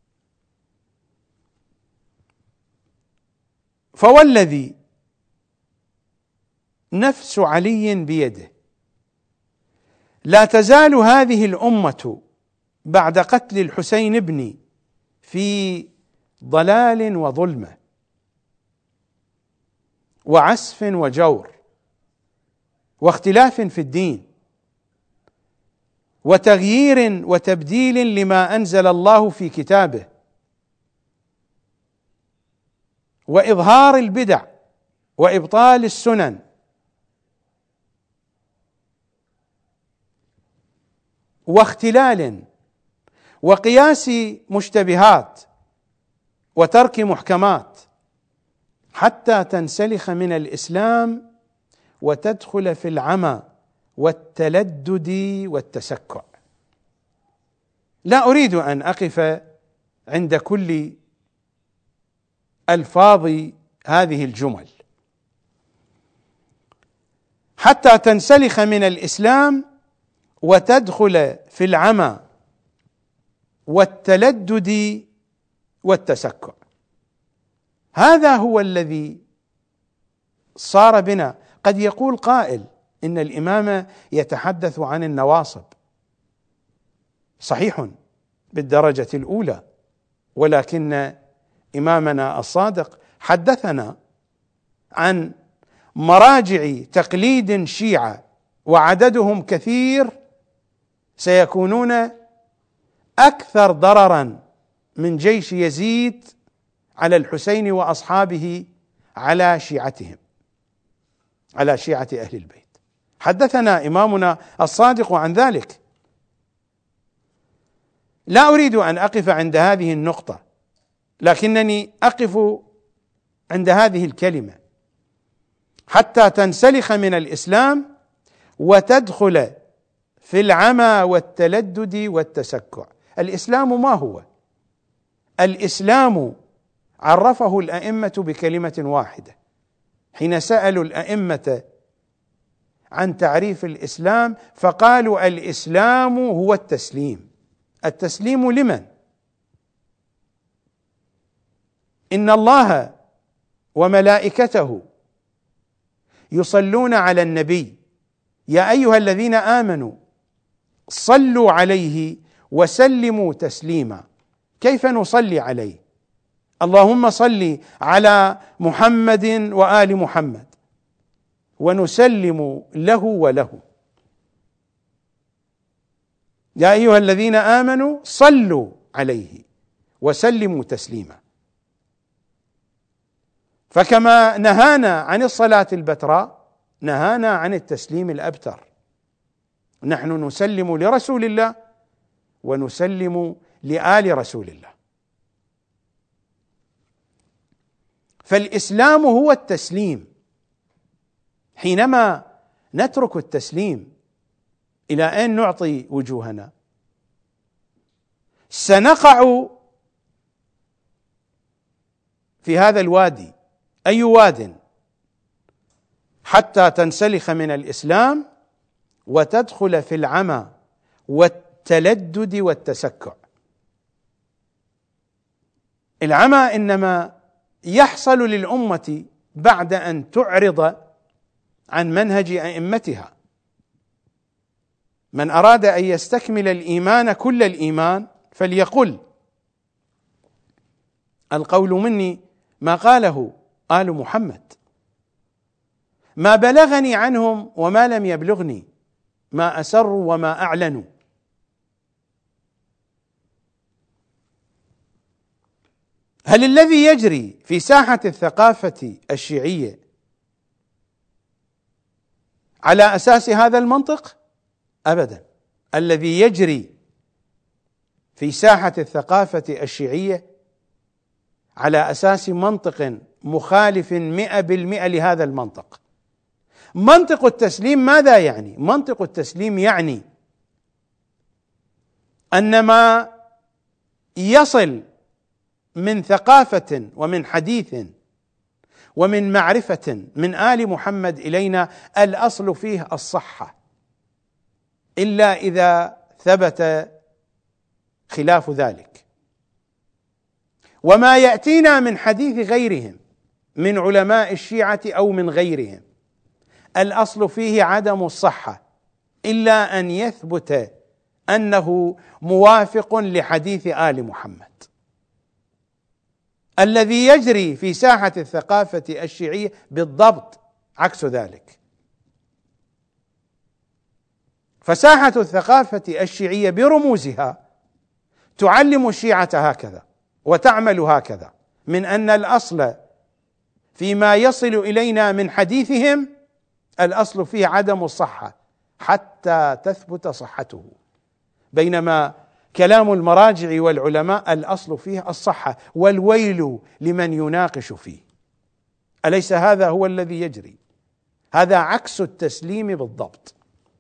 فوالذي نفس علي بيده لا تزال هذه الأمة بعد قتل الحسين ابني في ضلال وظلمة وعسف وجور واختلاف في الدين وتغيير وتبديل لما أنزل الله في كتابه وإظهار البدع وإبطال السنن واختلال وقياس مشتبهات وترك محكمات حتى تنسلخ من الإسلام وتدخل في العمى والتلدد والتسكع. لا أريد أن أقف عند كل ألفاظ هذه الجمل. حتى تنسلخ من الإسلام وتدخل في العمى والتلدد والتسكع، هذا هو الذي صار بنا. قد يقول قائل إن الإمام يتحدث عن النواصب، صحيح بالدرجة الأولى، ولكن إمامنا الصادق حدثنا عن مراجع تقليد شيعة وعددهم كثير سيكونون أكثر ضررا من جيش يزيد على الحسين وأصحابه على شيعتهم، على شيعة أهل البيت. حدثنا إمامنا الصادق عن ذلك. لا أريد أن أقف عند هذه النقطة، لكنني أقف عند هذه الكلمة: حتى تنسلخ من الإسلام وتدخل في العمى والتلدد والتسكع. الإسلام ما هو؟ الإسلام عرفه الأئمة بكلمة واحدة حين سألوا الأئمة عن تعريف الإسلام، فقالوا: الإسلام هو التسليم. التسليم لمن؟ إن الله وملائكته يصلون على النبي يا أيها الذين آمنوا صلوا عليه وسلموا تسليما. كيف نصلي عليه؟ اللهم صل على محمد وآل محمد، ونسلم له وله. يا أيها الذين آمنوا صلوا عليه وسلموا تسليما. فكما نهانا عن الصلاة البتراء نهانا عن التسليم الأبتر. نحن نسلم لرسول الله ونسلم لآل رسول الله. فالإسلام هو التسليم. حينما نترك التسليم إلى أين نعطي وجوهنا؟ سنقع في هذا الوادي. أي واد؟ حتى تنسلخ من الإسلام وتدخل في العمى والتلدد والتسكع. العمى إنما يحصل للأمة بعد أن تعرض عن منهج أئمتها. من أراد أن يستكمل الإيمان كل الإيمان فليقل: القول مني ما قاله آل محمد، ما بلغني عنهم وما لم يبلغني، ما أسروا وما أعلنوا. هل الذي يجري في ساحة الثقافة الشيعية على أساس هذا المنطق؟ أبدا. الذي يجري في ساحة الثقافة الشيعية على أساس منطق مخالف مئة بالمئة لهذا المنطق. منطق التسليم ماذا يعني؟ منطق التسليم يعني أن ما يصل من ثقافة ومن حديث ومن معرفة من آل محمد إلينا الأصل فيه الصحة، إلا إذا ثبت خلاف ذلك. وما يأتينا من حديث غيرهم من علماء الشيعة أو من غيرهم الأصل فيه عدم الصحة، إلا أن يثبت أنه موافق لحديث آل محمد. الذي يجري في ساحة الثقافة الشيعية بالضبط عكس ذلك. فساحة الثقافة الشيعية برموزها تعلم الشيعة هكذا وتعمل هكذا، من أن الأصل فيما يصل إلينا من حديثهم الأصل فيه عدم الصحة حتى تثبت صحته، بينما كلام المراجع والعلماء الأصل فيه الصحة، والويل لمن يناقش فيه. أليس هذا هو الذي يجري؟ هذا عكس التسليم بالضبط،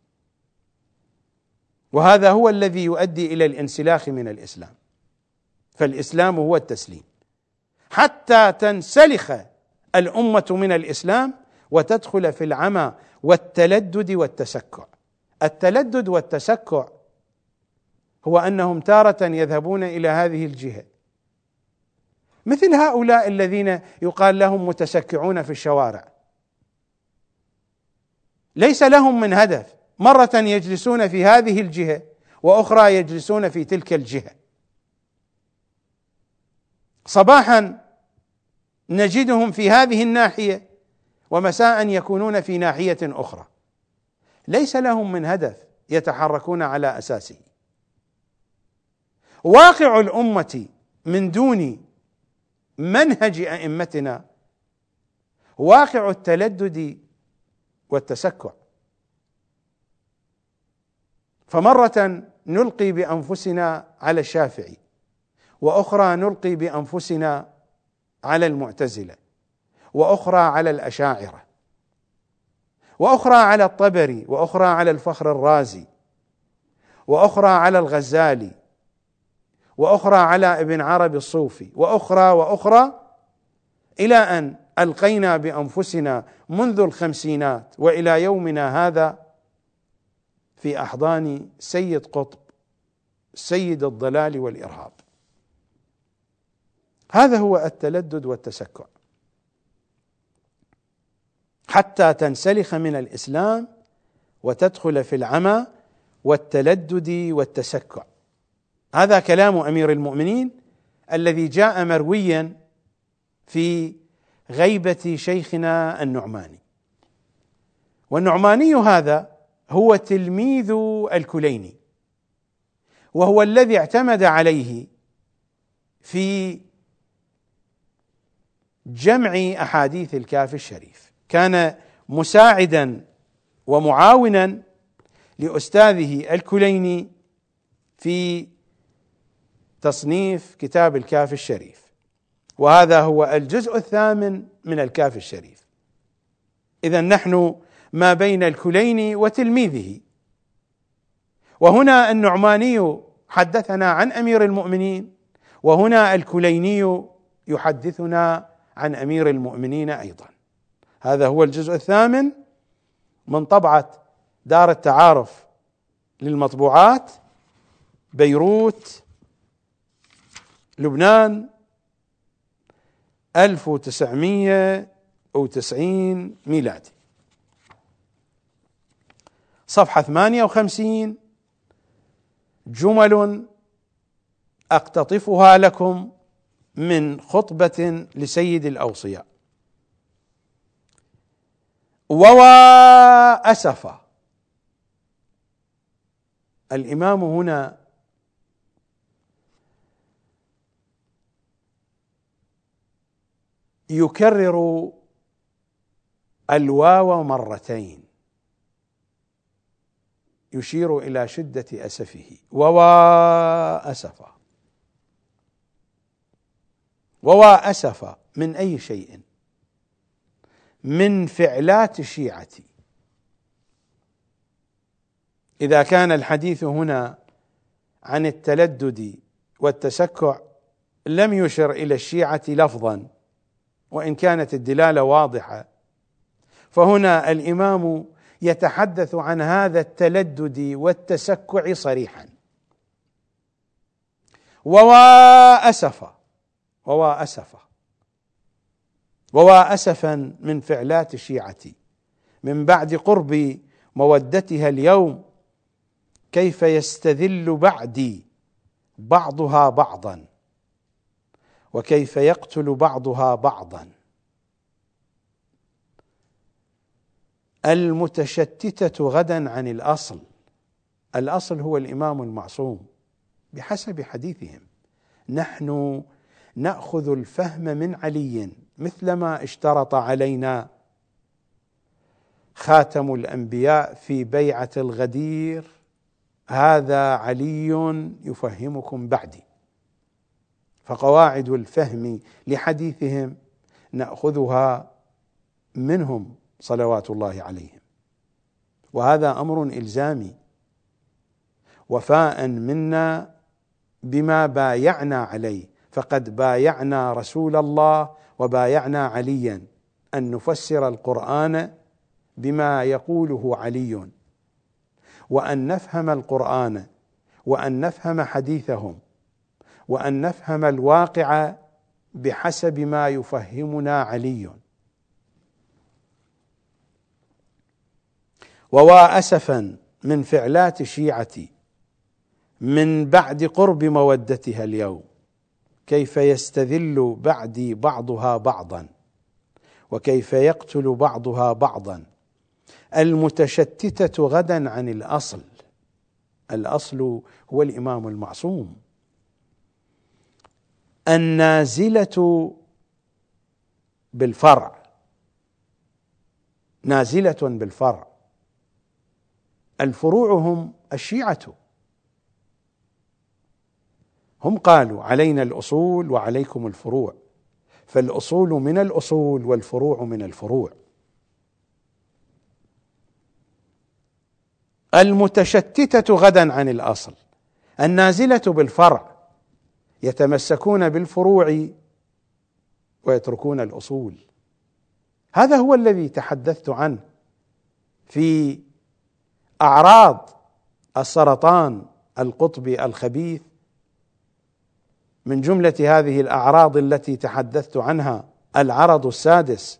وهذا هو الذي يؤدي إلى الانسلاخ من الإسلام. فالإسلام هو التسليم حتى تنسلخ الأمة من الإسلام وتدخل في العمى والتلدد والتسكع. التلدد والتسكع هو أنهم تارة يذهبون إلى هذه الجهة، مثل هؤلاء الذين يقال لهم متسكعون في الشوارع، ليس لهم من هدف، مرة يجلسون في هذه الجهة وأخرى يجلسون في تلك الجهة، صباحا نجدهم في هذه الناحية ومساء يكونون في ناحية أخرى، ليس لهم من هدف يتحركون على أساسه. واقع الأمة من دون منهج أئمتنا واقع التلدد والتسكع، فمرة نلقي بأنفسنا على الشافعي، وأخرى نلقي بأنفسنا على المعتزلة، وأخرى على الأشاعرة، وأخرى على الطبري، وأخرى على الفخر الرازي، وأخرى على الغزالي، وأخرى على ابن عربي الصوفي، وأخرى وأخرى، إلى أن ألقينا بأنفسنا منذ الخمسينات وإلى يومنا هذا في أحضان سيد قطب، سيد الضلال والإرهاب. هذا هو التلدد والتسكع حتى تنسلخ من الإسلام وتدخل في العمى والتلدد والتسكع. هذا كلام أمير المؤمنين الذي جاء مرويا في غيبة شيخنا النعماني. والنعماني هذا هو تلميذ الكليني، وهو الذي اعتمد عليه في جمع أحاديث الكافي الشريف، كان مساعدا ومعاونا لأستاذه الكليني في تصنيف كتاب الكافي الشريف، وهذا هو الجزء الثامن من الكافي الشريف. إذن نحن ما بين الكليني وتلميذه، وهنا النعماني حدثنا عن أمير المؤمنين، وهنا الكليني يحدثنا عن أمير المؤمنين أيضا. هذا هو الجزء الثامن من طبعة دار التعارف للمطبوعات، بيروت، لبنان، ألف وتسعمائة وتسعين ميلادي، صفحة ثمانية وخمسين. جمل أقتطفها لكم من خطبة لسيد الأوصياء. ووا أسف، الإمام هنا يكرر الواو مرتين يشير إلى شدة أسفه. ووا أسف، ووا أسف من أي شيء؟ من فعلات الشيعة. إذا كان الحديث هنا عن التلدد والتسكع لم يشر إلى الشيعة لفظا، وإن كانت الدلالة واضحة، فهنا الإمام يتحدث عن هذا التلدد والتسكع صريحا. ووا أسف، ووا أسف، ووا أسفا من فعلات الشيعة من بعد قرب مودتها اليوم، كيف يستذل بعدي بعضها بعضا، وكيف يقتل بعضها بعضا. المتشتتة غدا عن الأصل الأصل هو الإمام المعصوم بحسب حديثهم. نحن نأخذ الفهم من علي مثلما اشترط علينا خاتم الأنبياء في بيعة الغدير: هذا علي يفهمكم بعدي. فقواعد الفهم لحديثهم نأخذها منهم صلوات الله عليهم، وهذا أمر إلزامي وفاء منا بما بايعنا عليه، فقد بايعنا رسول الله وبايعنا عليا أن نفسر القرآن بما يقوله علي، وأن نفهم القرآن، وأن نفهم حديثهم، وأن نفهم الواقع بحسب ما يفهمنا علي. ووا أسفا من فعلات شيعتي من بعد قرب مودتها اليوم، كيف يستذل بعدي بعضها بعضا، وكيف يقتل بعضها بعضا، المتشتتة غدا عن الأصل. الأصل هو الإمام المعصوم. النازلة بالفرع، نازلة بالفرع، الفروع هم الشيعة. هم قالوا علينا الأصول وعليكم الفروع، فالأصول من الأصول والفروع من الفروع. المتشتتة غدا عن الأصل، النازلة بالفرع، يتمسكون بالفروع ويتركون الأصول. هذا هو الذي تحدثت عنه في أعراض السرطان القطبي الخبيث. من جملة هذه الأعراض التي تحدثت عنها العرض السادس: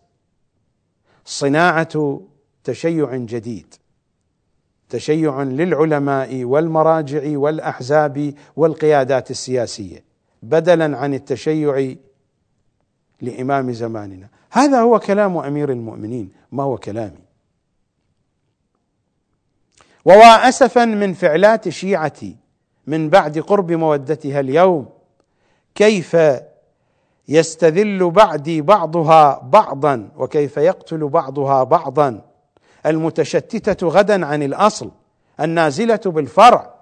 صناعة تشيع جديد، تشيع للعلماء والمراجع والأحزاب والقيادات السياسية بدلا عن التشيع لإمام زماننا. هذا هو كلام أمير المؤمنين، ما هو كلامي. ووا أسفا من فعلات شيعتي من بعد قرب مودتها اليوم، كيف يستذل بعدي بعضها بعضا، وكيف يقتل بعضها بعضا، المتشتتة غدا عن الأصل، النازلة بالفرع،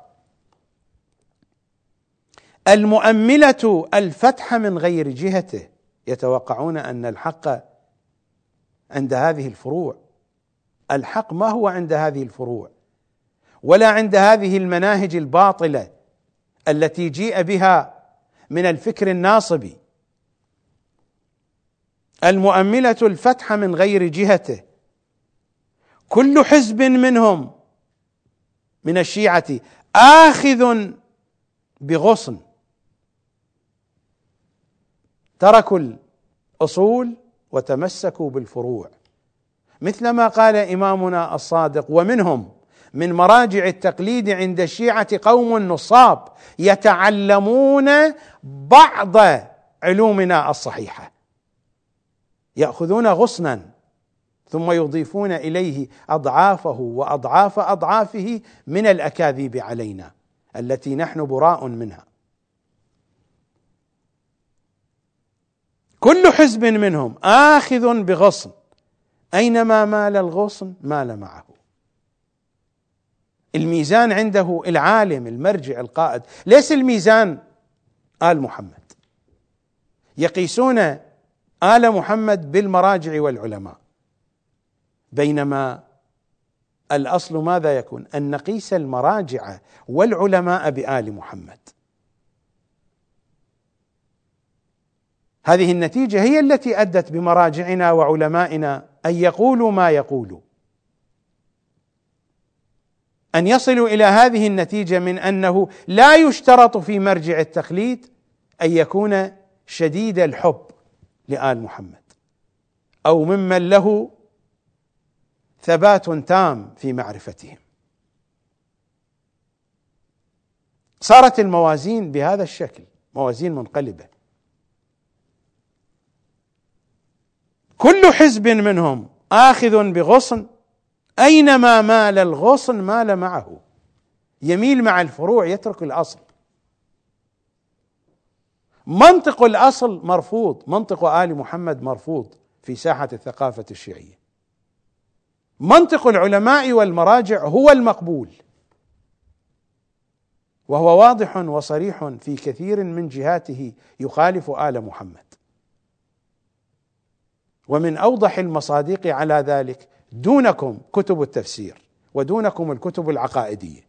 المؤملة الفتح من غير جهته. يتوقعون أن الحق عند هذه الفروع. الحق ما هو عند هذه الفروع ولا عند هذه المناهج الباطلة التي جيء بها من الفكر الناصبي. المؤملة الفتح من غير جهته، كل حزب منهم من الشيعة آخذ بغصن، تركوا الأصول وتمسكوا بالفروع، مثلما قال إمامنا الصادق: ومنهم من مراجع التقليد عند الشيعة قوم نصاب يتعلمون بعض علومنا الصحيحة، يأخذون غصنا ثم يضيفون إليه أضعافه وأضعاف أضعافه من الأكاذيب علينا التي نحن براء منها. كل حزب منهم آخذ بغصن، أينما مال الغصن مال معه. الميزان عنده العالم المرجع القائد، ليس الميزان آل محمد. يقيسون آل محمد بالمراجع والعلماء، بينما الأصل ماذا يكون؟ أن نقيس المراجع والعلماء بآل محمد. هذه النتيجة هي التي أدت بمراجعنا وعلمائنا أن يقولوا ما يقولوا، أن يصلوا إلى هذه النتيجة من أنه لا يشترط في مرجع التقليد أن يكون شديد الحب لآل محمد أو ممن له ثبات تام في معرفتهم. صارت الموازين بهذا الشكل، موازين منقلبة. كل حزب منهم آخذ بغصن، أينما مال الغصن مال معه. يميل مع الفروع يترك الأصل. منطق الأصل مرفوض، منطق آل محمد مرفوض في ساحة الثقافة الشيعية. منطق العلماء والمراجع هو المقبول، وهو واضح وصريح في كثير من جهاته يخالف آل محمد. ومن أوضح المصادق على ذلك دونكم كتب التفسير ودونكم الكتب العقائدية.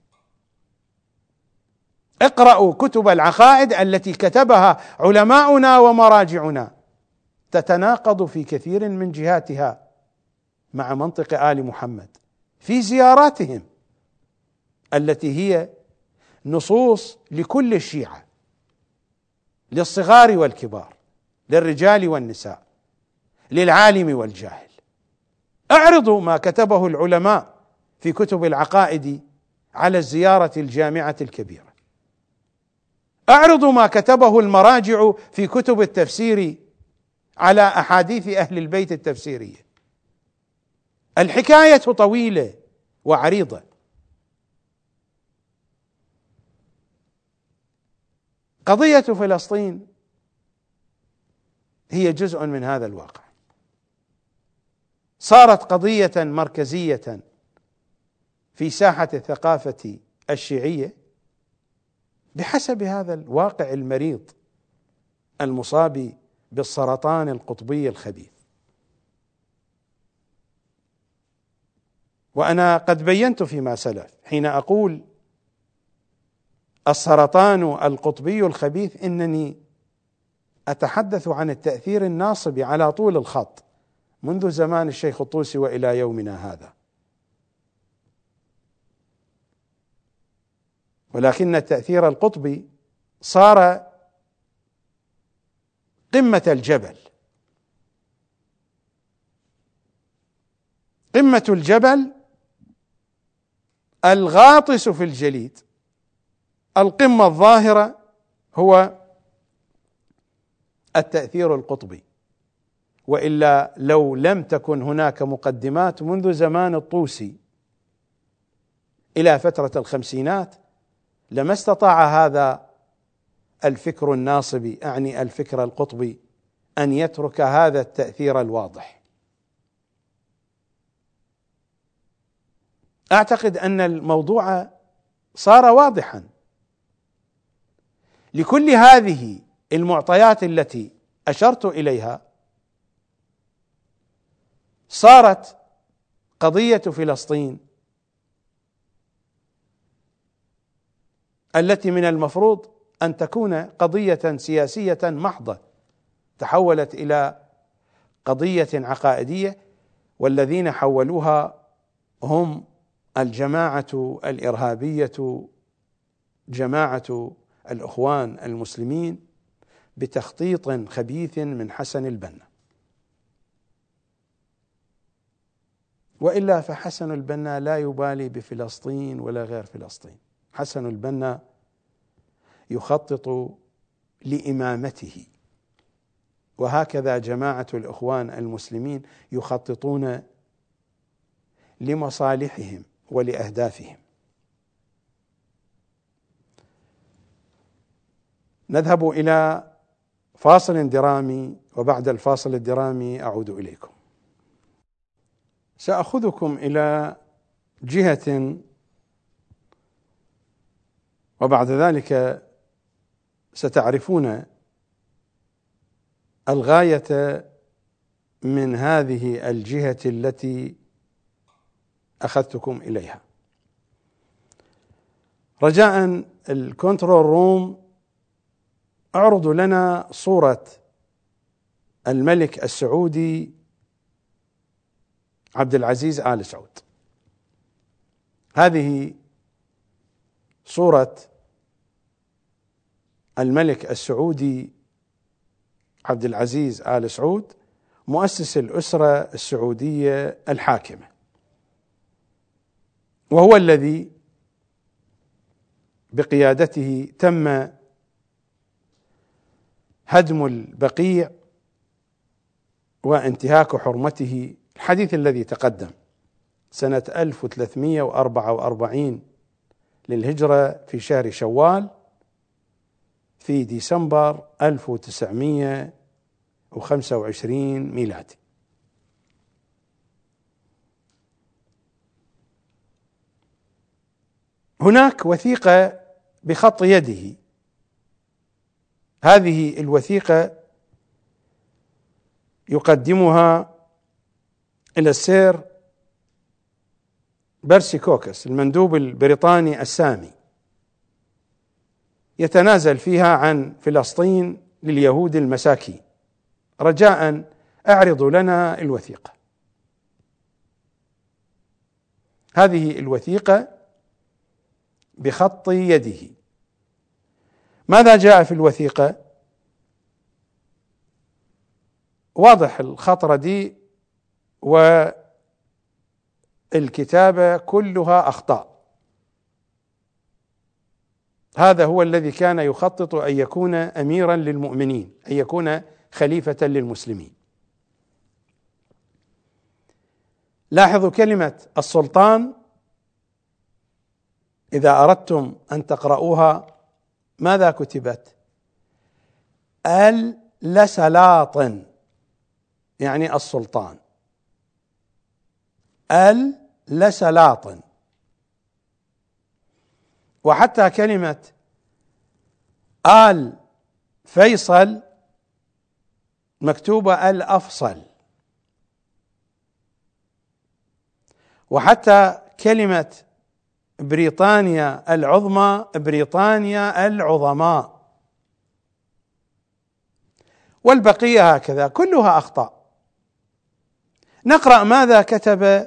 اقرأوا كتب العقائد التي كتبها علماؤنا ومراجعنا، تتناقض في كثير من جهاتها مع منطق آل محمد في زياراتهم التي هي نصوص لكل الشيعة، للصغار والكبار، للرجال والنساء، للعالم والجاهل. اعرضوا ما كتبه العلماء في كتب العقائد على الزيارة الجامعة الكبيرة، اعرضوا ما كتبه المراجع في كتب التفسير على أحاديث أهل البيت التفسيرية. الحكاية طويلة وعريضة. قضية فلسطين هي جزء من هذا الواقع، صارت قضية مركزية في ساحة الثقافة الشيعية بحسب هذا الواقع المريض المصاب بالسرطان القطبي الخبيث. وأنا قد بينت فيما سلف حين أقول السرطان القطبي الخبيث إنني أتحدث عن التأثير الناصب على طول الخط منذ زمان الشيخ الطوسي وإلى يومنا هذا، ولكن التأثير القطبي صار قمة الجبل، قمة الجبل الغاطس في الجليد. القمة الظاهرة هو التأثير القطبي، وإلا لو لم تكن هناك مقدمات منذ زمان الطوسي إلى فترة الخمسينات لما استطاع هذا الفكر الناصب، أعني الفكر القطبي، أن يترك هذا التأثير الواضح. أعتقد أن الموضوع صار واضحا. لكل هذه المعطيات التي أشرت إليها صارت قضية فلسطين التي من المفروض أن تكون قضية سياسية محضة تحولت إلى قضية عقائدية، والذين حولوها هم الجماعة الإرهابية، جماعة الإخوان المسلمين، بتخطيط خبيث من حسن البنا. وإلا فحسن البنا لا يبالي بفلسطين ولا غير فلسطين. حسن البنا يخطط لإمامته، وهكذا جماعة الإخوان المسلمين يخططون لمصالحهم ولأهدافهم. نذهب إلى فاصل درامي، وبعد الفاصل الدرامي أعود إليكم. سأخذكم إلى جهة، وبعد ذلك ستعرفون الغاية من هذه الجهة التي أخذتكم إليها. رجاء الكنترول روم اعرضوا لنا صورة الملك السعودي عبد العزيز آل سعود. هذه صورة الملك السعودي عبد العزيز آل سعود، مؤسس الأسرة السعودية الحاكمة، وهو الذي بقيادته تم هدم البقيع وانتهاك حرمته. الحديث الذي تقدم سنة ألف وثلاثمئة وأربعة وأربعين للهجرة في شهر شوال في ديسمبر ألف وتسعمائة وخمسة وعشرين ميلادي. هناك وثيقة بخط يده، هذه الوثيقة يقدمها إلى السير بيرسي كوكس المندوب البريطاني السامي، يتنازل فيها عن فلسطين لليهود المساكين، رجاء اعرضوا لنا الوثيقة. هذه الوثيقة بخط يده. ماذا جاء في الوثيقة؟ واضح الخط رديء والكتابة كلها أخطاء. هذا هو الذي كان يخطط أن يكون أميرا للمؤمنين، أن يكون خليفة للمسلمين. لاحظوا كلمة السلطان إذا أردتم أن تقرؤوها ماذا كتبت؟ اللسلاطن، يعني السلطان، اللسلاطن. وحتى كلمة آل فيصل مكتوبة الأفصل، وحتى كلمة بريطانيا العظمى بريطانيا العظماء، والبقية هكذا كلها أخطاء. نقرأ ماذا كتب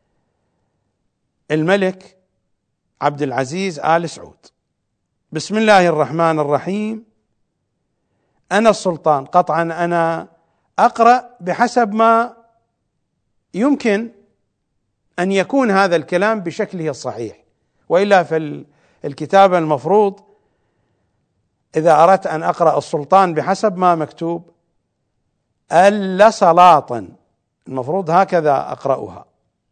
الملك عبد العزيز آل سعود. بسم الله الرحمن الرحيم. أنا السلطان. قطعا أنا أقرأ بحسب ما يمكن أن يكون هذا الكلام بشكله الصحيح، وإلا فالكتابة المفروض إذا أردت أن أقرأ السلطان بحسب ما مكتوب اللسلاطن، المفروض هكذا أقرأها،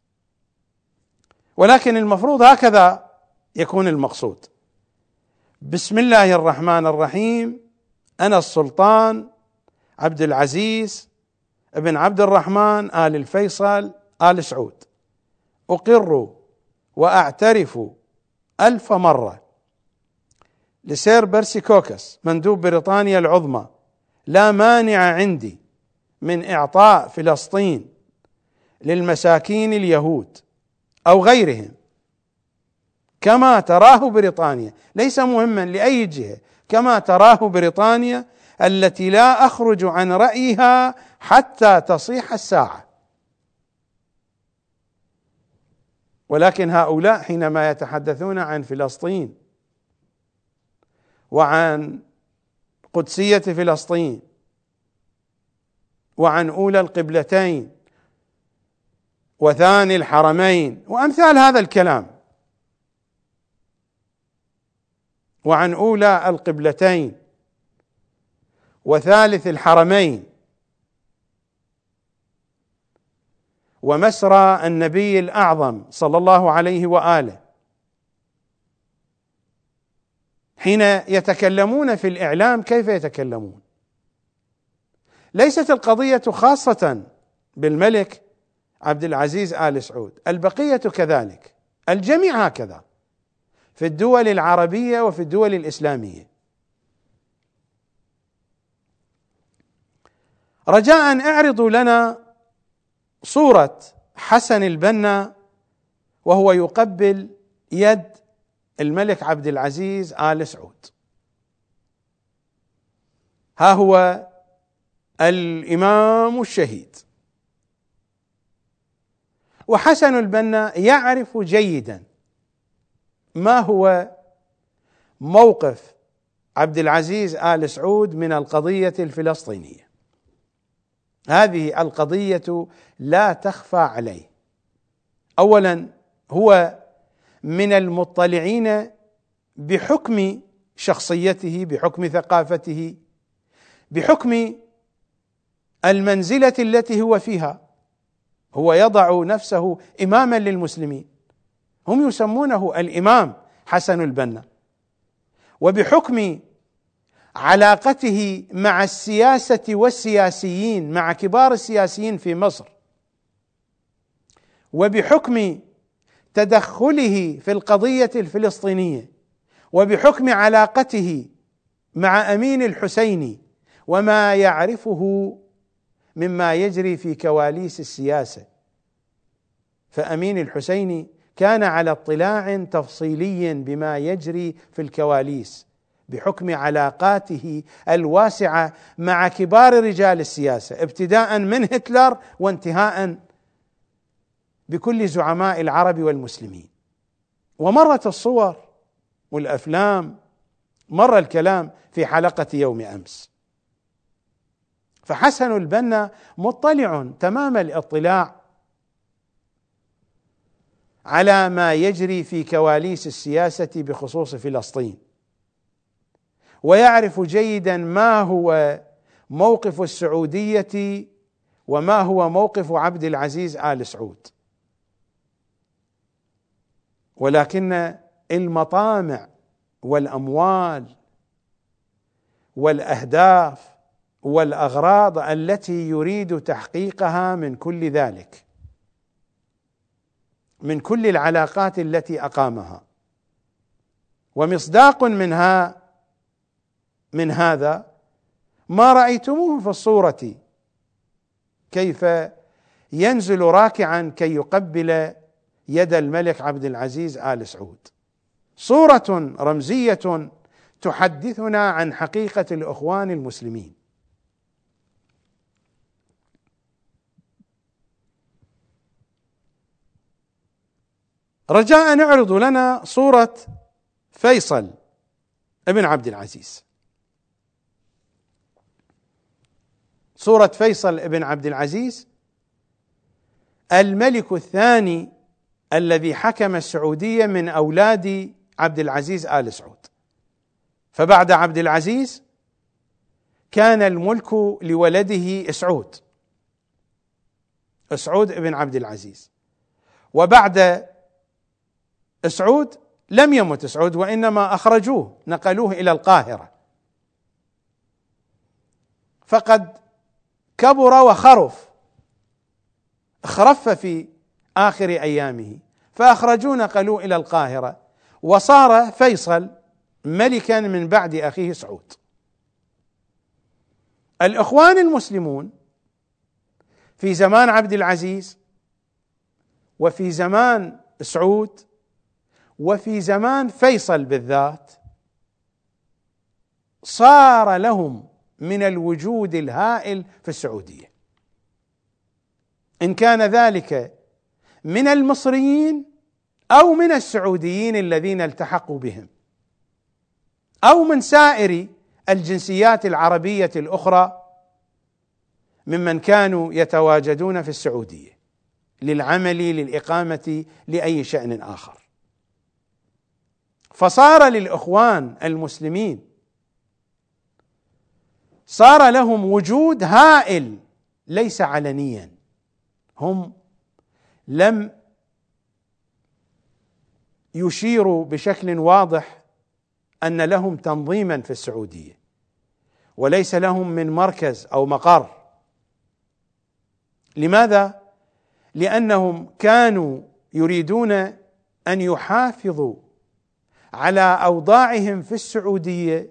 ولكن المفروض هكذا يكون المقصود. بسم الله الرحمن الرحيم. أنا السلطان عبد العزيز ابن عبد الرحمن آل الفيصل آل سعود، أقر وأعترف ألف مرة لسير بيرسي كوكس مندوب بريطانيا العظمى لا مانع عندي من إعطاء فلسطين للمساكين اليهود أو غيرهم كما تراه بريطانيا، ليس مهما لأي جهة، كما تراه بريطانيا التي لا أخرج عن رأيها حتى تصيح الساعة. ولكن هؤلاء حينما يتحدثون عن فلسطين وعن قدسية فلسطين وعن أولى القبلتين وثاني الحرمين وأمثال هذا الكلام، وعن أولى القبلتين وثالث الحرمين ومسرى النبي الأعظم صلى الله عليه وآله، حين يتكلمون في الإعلام كيف يتكلمون؟ ليست القضية خاصة بالملك عبد العزيز آل سعود، البقية كذلك، الجميع هكذا في الدول العربية وفي الدول الإسلامية. رجاء اعرضوا لنا صورة حسن البنا وهو يقبل يد الملك عبد العزيز آل سعود. ها هو الإمام الشهيد، وحسن البنا يعرف جيدا ما هو موقف عبد العزيز آل سعود من القضية الفلسطينية. هذه القضية لا تخفى عليه. أولا هو من المطلعين بحكم شخصيته، بحكم ثقافته، بحكم المنزلة التي هو فيها، هو يضع نفسه إماما للمسلمين، هم يسمونه الإمام حسن البنا، وبحكم علاقته مع السياسة والسياسيين، مع كبار السياسيين في مصر، وبحكم تدخله في القضية الفلسطينية، وبحكم علاقته مع أمين الحسيني وما يعرفه مما يجري في كواليس السياسة. فأمين الحسيني كان على اطلاع تفصيلي بما يجري في الكواليس بحكم علاقاته الواسعة مع كبار رجال السياسة، ابتداء من هتلر وانتهاء بكل زعماء العرب والمسلمين. ومرت الصور والأفلام، مر الكلام في حلقة يوم أمس. فحسن البنا مطلع تمام الاطلاع على ما يجري في كواليس السياسة بخصوص فلسطين، ويعرف جيدا ما هو موقف السعودية وما هو موقف عبد العزيز آل سعود. ولكن المطامع والأموال والأهداف والأغراض التي يريد تحقيقها من كل ذلك، من كل العلاقات التي أقامها، ومصداق منها من هذا ما رأيتموه في الصورة، كيف ينزل راكعا كي يقبل يد الملك عبد العزيز آل سعود. صورة رمزية تحدثنا عن حقيقة الإخوان المسلمين. رجاء نعرض لنا صورة فيصل ابن عبد العزيز. صورة فيصل ابن عبد العزيز الملك الثاني الذي حكم السعودية من أولاد عبد العزيز آل سعود. فبعد عبد العزيز كان الملك لولده سعود، سعود ابن عبد العزيز، وبعد سعود لم يمت سعود، وإنما أخرجوه، نقلوه إلى القاهرة، فقد كبر وخرف، خرف في آخر أيامه، فأخرجوه نقلوه إلى القاهرة، وصار فيصل ملكا من بعد أخيه سعود. الإخوان المسلمون في زمان عبد العزيز وفي زمان سعود وفي زمان فيصل بالذات صار لهم من الوجود الهائل في السعودية، إن كان ذلك من المصريين أو من السعوديين الذين التحقوا بهم أو من سائر الجنسيات العربية الأخرى ممن كانوا يتواجدون في السعودية للعمل، للإقامة، لأي شأن آخر. فصار للإخوان المسلمين صار لهم وجود هائل ليس علنيا، هم لم يشيروا بشكل واضح أن لهم تنظيما في السعودية، وليس لهم من مركز أو مقر. لماذا؟ لأنهم كانوا يريدون أن يحافظوا على أوضاعهم في السعودية،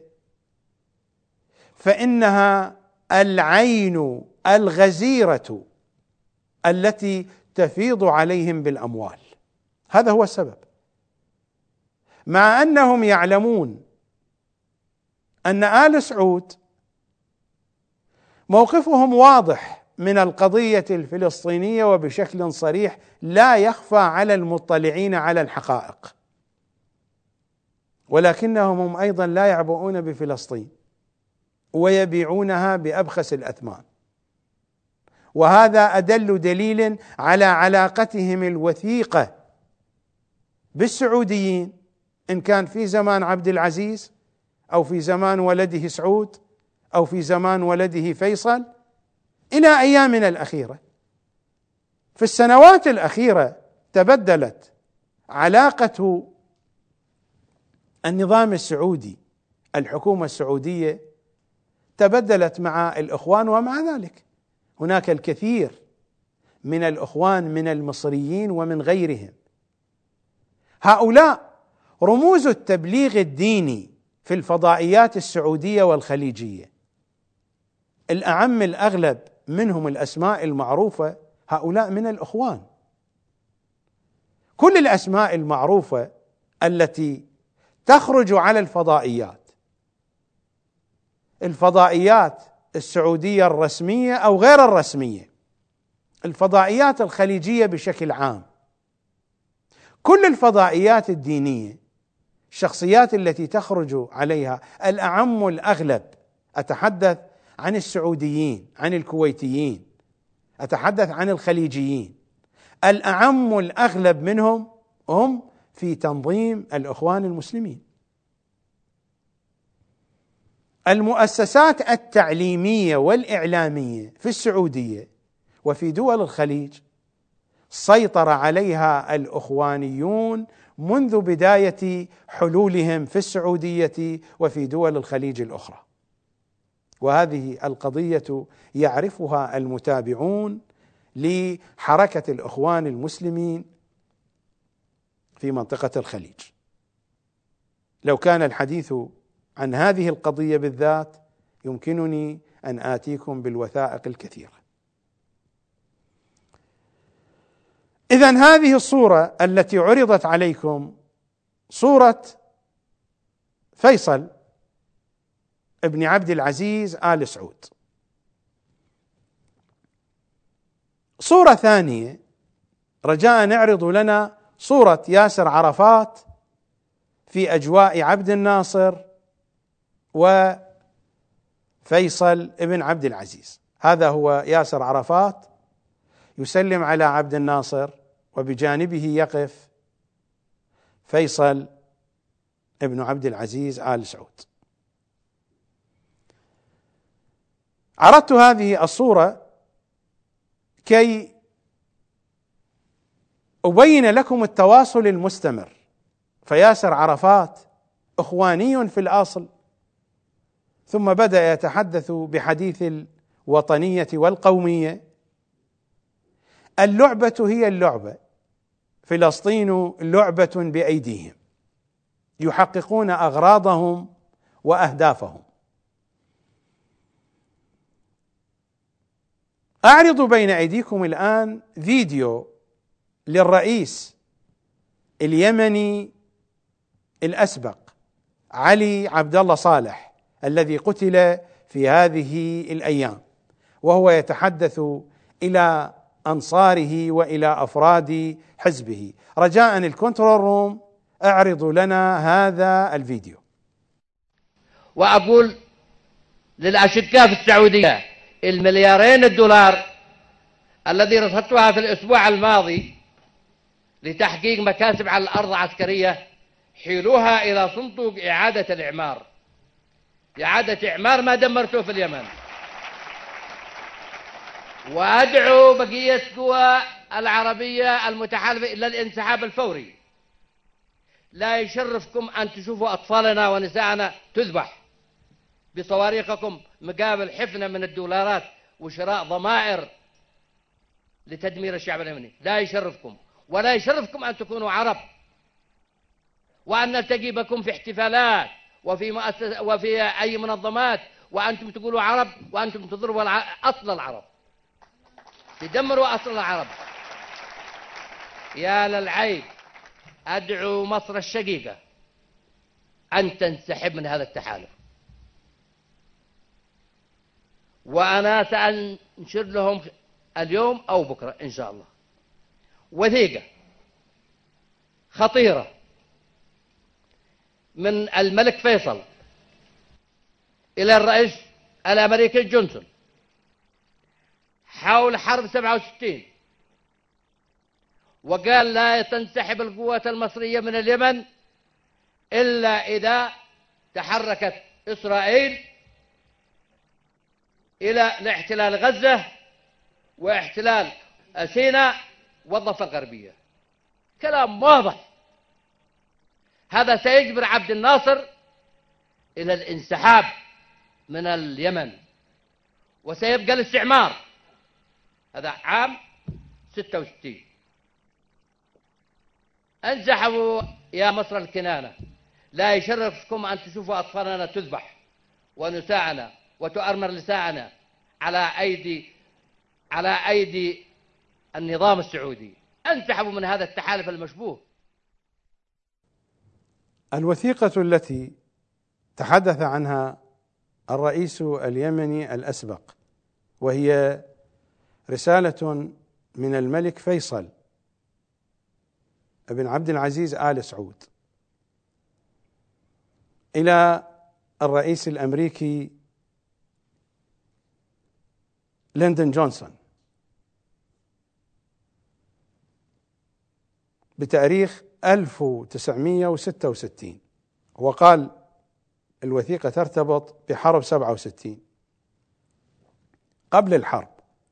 فإنها العين الغزيرة التي تفيض عليهم بالأموال. هذا هو السبب، مع أنهم يعلمون أن آل سعود موقفهم واضح من القضية الفلسطينية وبشكل صريح لا يخفى على المطلعين على الحقائق، ولكنهم هم أيضا لا يعبؤون بفلسطين ويبيعونها بأبخس الأثمان. وهذا أدل دليل على علاقتهم الوثيقة بالسعوديين، إن كان في زمان عبد العزيز أو في زمان ولده سعود أو في زمان ولده فيصل إلى أيامنا الأخيرة. في السنوات الأخيرة تبدلت علاقة النظام السعودي، الحكومة السعودية تبدلت مع الإخوان، ومع ذلك هناك الكثير من الإخوان من المصريين ومن غيرهم، هؤلاء رموز التبليغ الديني في الفضائيات السعودية والخليجية، الأعم الأغلب منهم الأسماء المعروفة هؤلاء من الإخوان. كل الأسماء المعروفة التي تخرج على الفضائيات، الفضائيات السعودية الرسمية أو غير الرسمية، الفضائيات الخليجية بشكل عام، كل الفضائيات الدينية، الشخصيات التي تخرج عليها الأعم الأغلب، أتحدث عن السعوديين، عن الكويتيين، أتحدث عن الخليجيين، الأعم الأغلب منهم هم في تنظيم الإخوان المسلمين. المؤسسات التعليمية والإعلامية في السعودية وفي دول الخليج سيطر عليها الإخوانيون منذ بداية حلولهم في السعودية وفي دول الخليج الأخرى، وهذه القضية يعرفها المتابعون لحركة الإخوان المسلمين في منطقة الخليج. لو كان الحديث عن هذه القضية بالذات يمكنني أن آتيكم بالوثائق الكثيرة. إذن هذه الصورة التي عرضت عليكم صورة فيصل ابن عبد العزيز آل سعود. صورة ثانية رجاء نعرض لنا صورة ياسر عرفات في أجواء عبد الناصر وفيصل ابن عبد العزيز. هذا هو ياسر عرفات يسلم على عبد الناصر، وبجانبه يقف فيصل ابن عبد العزيز آل سعود. عرضت هذه الصورة كي أبين لكم التواصل المستمر، فياسر عرفات إخواني في الأصل، ثم بدأ يتحدث بحديث الوطنية والقومية. اللعبة هي اللعبة، فلسطين لعبة بأيديهم، يحققون أغراضهم وأهدافهم. أعرض بين أيديكم الآن فيديو للرئيس اليمني الأسبق علي عبد الله صالح الذي قتل في هذه الأيام، وهو يتحدث إلى أنصاره وإلى أفراد حزبه. رجاء الكنترول روم اعرضوا لنا هذا الفيديو. وأقول للأشقاء في السعودية، المليارين الدولار الذي رصدتها في الأسبوع الماضي لتحقيق مكاسب على الأرض العسكرية، حيلوها إلى صندوق إعادة الإعمار، إعادة إعمار ما دمرته في اليمن. وأدعو بقية القوى العربية المتحالفة إلى الانسحاب الفوري. لا يشرفكم أن تشوفوا أطفالنا ونساءنا تذبح بصواريخكم مقابل حفنة من الدولارات وشراء ضمائر لتدمير الشعب اليمني. لا يشرفكم، ولا يشرفكم أن تكونوا عرب، وأن نلتقي بكم في احتفالات وفي مؤسسة وفي أي منظمات وأنتم تقولوا عرب، وأنتم تضربوا أصل العرب، تدمروا أصل العرب. يا للعيب. أدعو مصر الشقيقة أن تنسحب من هذا التحالف، وأنا سأنشر لهم اليوم أو بكرة إن شاء الله وثيقة خطيرة من الملك فيصل إلى الرئيس الأمريكي جونسون حول حرب سبعة وستين، وقال لا تنسحب القوات المصرية من اليمن إلا إذا تحركت إسرائيل إلى لاحتلال غزة واحتلال سيناء والضفة الغربية. كلام واضح. هذا سيجبر عبد الناصر إلى الانسحاب من اليمن، وسيبقى الاستعمار. هذا عام ستة وستين. انسحبوا يا مصر الكنانة، لا يشرفكم أن تشوفوا أطفالنا تذبح ونساءنا وتؤرمر نساءنا على أيدي على أيدي النظام السعودي. انسحبوا من هذا التحالف المشبوه. الوثيقة التي تحدث عنها الرئيس اليمني الأسبق، وهي رسالة من الملك فيصل بن عبد العزيز آل سعود إلى الرئيس الأمريكي ليندون جونسون بتاريخ ألف وتسعمئة وستة وستين، وقال الوثيقة ترتبط بحرب سبعة وستين. قبل الحرب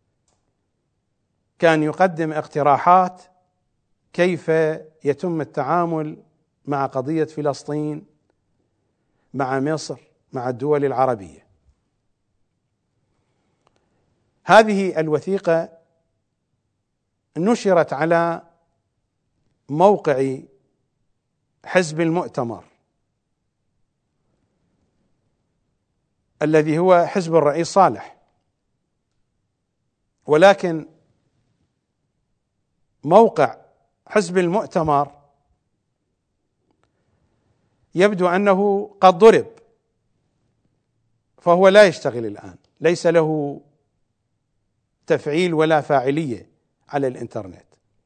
كان يقدم اقتراحات كيف يتم التعامل مع قضية فلسطين، مع مصر، مع الدول العربية. هذه الوثيقة نشرت على موقع حزب المؤتمر الذي هو حزب الرئيس صالح، ولكن موقع حزب المؤتمر يبدو أنه قد ضرب، فهو لا يشتغل الآن، ليس له تفعيل ولا فاعلية على الإنترنت.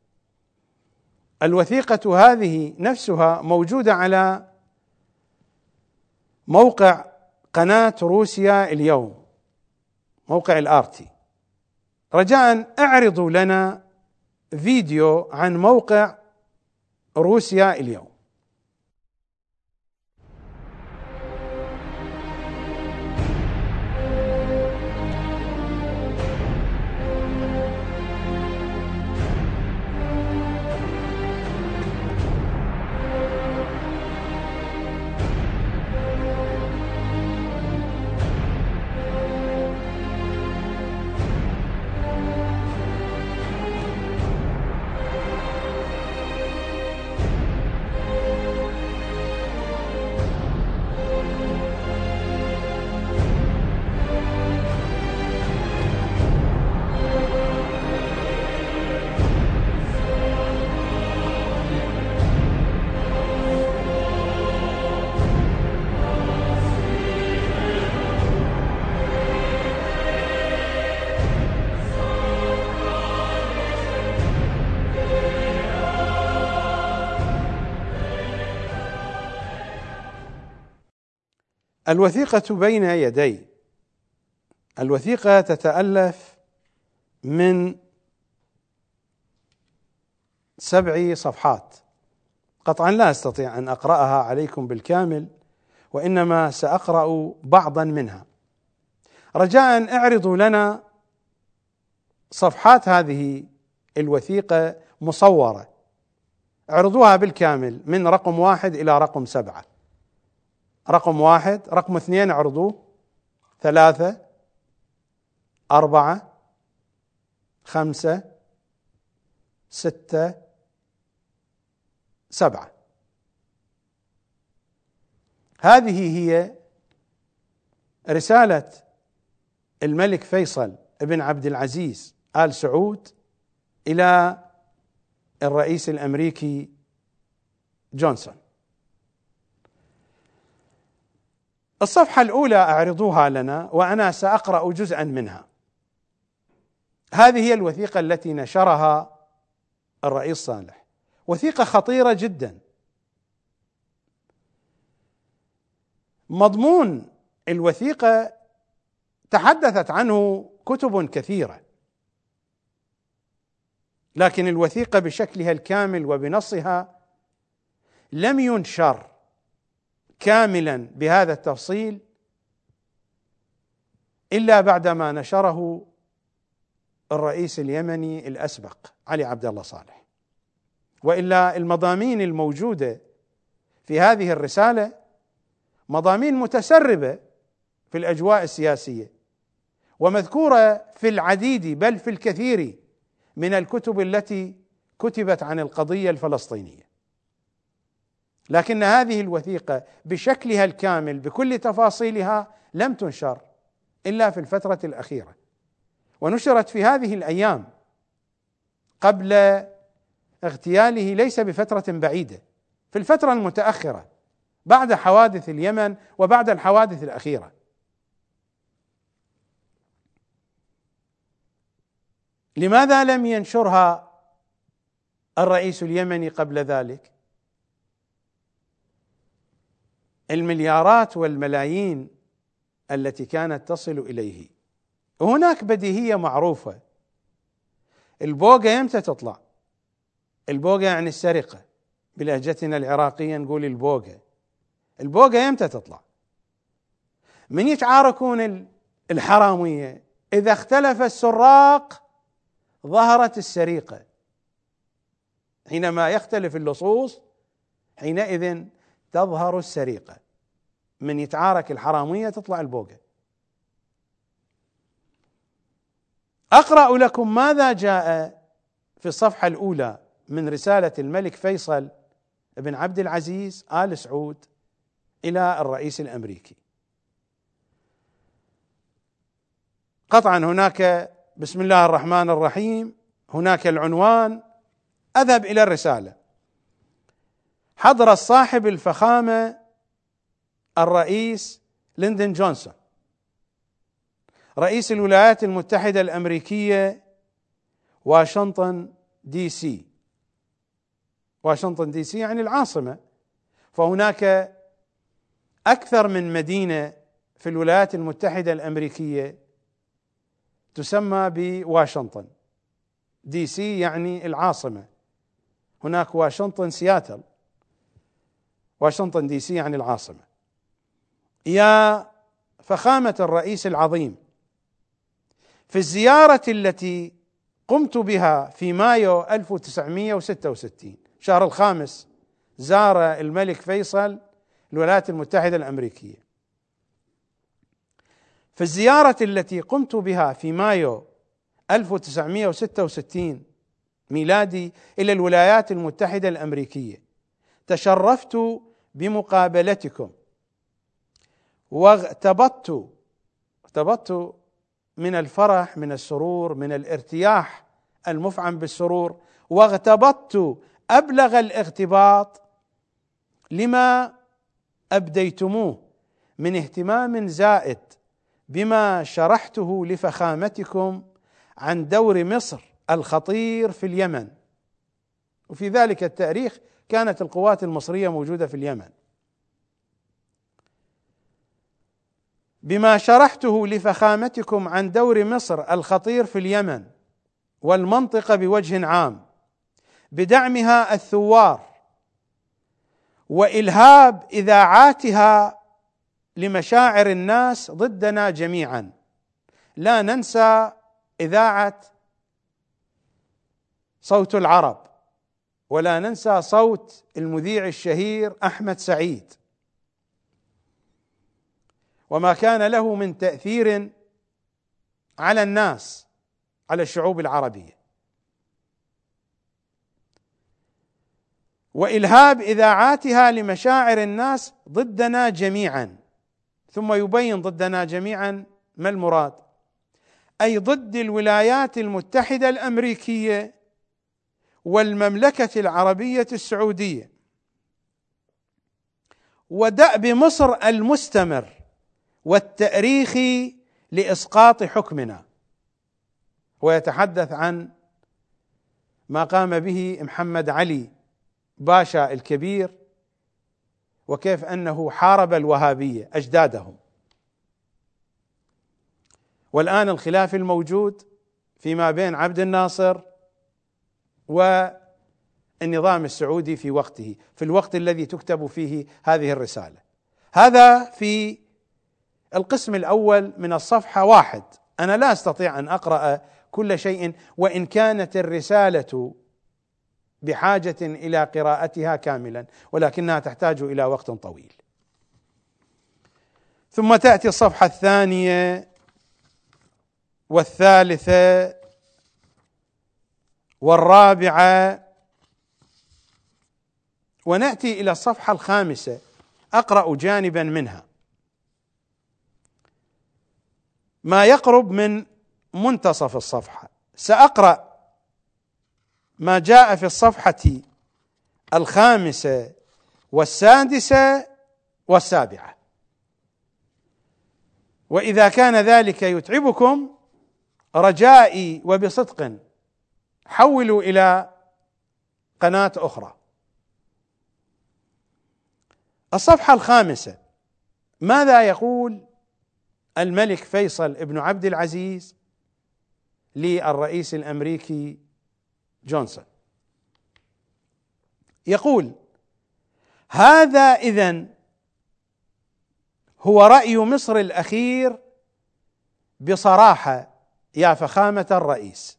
الوثيقة هذه نفسها موجودة على موقع قناة روسيا اليوم، موقع الآرتي. رجاء اعرضوا لنا فيديو عن موقع روسيا اليوم. الوثيقة بين يدي. الوثيقة تتألف من سبع صفحات، قطعا لا أستطيع أن أقرأها عليكم بالكامل، وإنما سأقرأ بعضا منها. رجاء اعرضوا لنا صفحات هذه الوثيقة مصورة، اعرضوها بالكامل من رقم واحد إلى رقم سبعة. رقم واحد، رقم اثنين اعرضوه، ثلاثة، أربعة، خمسة، ستة، سبعة. هذه هي رسالة الملك فيصل بن عبد العزيز آل سعود إلى الرئيس الأمريكي جونسون. الصفحة الأولى أعرضوها لنا وأنا سأقرأ جزءا منها. هذه هي الوثيقة التي نشرها الرئيس صالح، وثيقة خطيرة جدا. مضمون الوثيقة تحدثت عنه كتب كثيرة، لكن الوثيقة بشكلها الكامل وبنصها لم ينشر كاملا بهذا التفصيل إلا بعدما نشره الرئيس اليمني الأسبق علي عبد الله صالح، وإلا المضامين الموجودة في هذه الرسالة مضامين متسربة في الأجواء السياسية، ومذكورة في العديد بل في الكثير من الكتب التي كتبت عن القضية الفلسطينية، لكن هذه الوثيقة بشكلها الكامل بكل تفاصيلها لم تنشر إلا في الفترة الأخيرة، ونشرت في هذه الأيام قبل اغتياله ليس بفترة بعيدة، في الفترة المتأخرة بعد حوادث اليمن وبعد الحوادث الأخيرة. لماذا لم ينشرها الرئيس اليمني قبل ذلك؟ المليارات والملايين التي كانت تصل إليه، هناك بديهية معروفة، البوقة يمتى تطلع؟ البوقة يعني السرقة، بلهجتنا العراقية نقول البوقة. البوقة يمتى تطلع؟ من يتعاركون الحرامية، إذا اختلف السراق ظهرت السرقة، حينما يختلف اللصوص حينئذ تظهر السرقة، من يتعارك الحرامية تطلع البوقة. أقرأ لكم ماذا جاء في الصفحة الأولى من رسالة الملك فيصل بن عبد العزيز آل سعود إلى الرئيس الأمريكي. قطعا هناك بسم الله الرحمن الرحيم، هناك العنوان، أذهب إلى الرسالة. حضر الصاحب الفخامة الرئيس ليندون جونسون رئيس الولايات المتحدة الأمريكية واشنطن دي سي. واشنطن دي سي يعني العاصمة، فهناك أكثر من مدينة في الولايات المتحدة الأمريكية تسمى بواشنطن دي سي يعني العاصمة، هناك واشنطن سياتل، واشنطن دي سي يعني العاصمة. يا فخامة الرئيس العظيم، في الزيارة التي قمت بها في مايو ألف وتسعمائة وستة وستين شهر الخامس، زار الملك فيصل الولايات المتحدة الأمريكية. في الزيارة التي قمت بها في مايو ألف وتسعمائة وستة وستين ميلادي إلى الولايات المتحدة الأمريكية، تشرفت بمقابلتكم واغتبطت اغتبطت من الفرح، من السرور، من الارتياح المفعم بالسرور، واغتبطت أبلغ الاغتباط لما أبديتموه من اهتمام زائد بما شرحته لفخامتكم عن دور مصر الخطير في اليمن. وفي ذلك التاريخ كانت القوات المصرية موجودة في اليمن. بما شرحته لفخامتكم عن دور مصر الخطير في اليمن والمنطقة بوجه عام، بدعمها الثوار وإلهاب إذاعاتها لمشاعر الناس ضدنا جميعا. لا ننسى إذاعة صوت العرب، ولا ننسى صوت المذيع الشهير أحمد سعيد، وما كان له من تأثير على الناس، على الشعوب العربية، وإلهاب إذاعاتها لمشاعر الناس ضدنا جميعا. ثم يبين ضدنا جميعا ما المراد، أي ضد الولايات المتحدة الأمريكية والمملكة العربية السعودية ودأب مصر المستمر والتأريخي لإسقاط حكمنا. ويتحدث عن ما قام به محمد علي باشا الكبير، وكيف أنه حارب الوهابية أجدادهم. والآن الخلاف الموجود فيما بين عبد الناصر والنظام السعودي في وقته، في الوقت الذي تكتب فيه هذه الرسالة. هذا في القسم الأول من الصفحة واحد. أنا لا أستطيع أن أقرأ كل شيء، وإن كانت الرسالة بحاجة إلى قراءتها كاملا، ولكنها تحتاج إلى وقت طويل. ثم تأتي الصفحة الثانية والثالثة والرابعة، ونأتي إلى الصفحة الخامسة، أقرأ جانبا منها، ما يقرب من منتصف الصفحة. سأقرأ ما جاء في الصفحة الخامسة والسادسة والسابعة، وإذا كان ذلك يتعبكم رجائي وبصدق حولوا إلى قناة أخرى. الصفحة الخامسة، ماذا يقول الملك فيصل ابن عبد العزيز للرئيس الأمريكي جونسون؟ يقول: هذا إذن هو رأي مصر الأخير بصراحة يا فخامة الرئيس،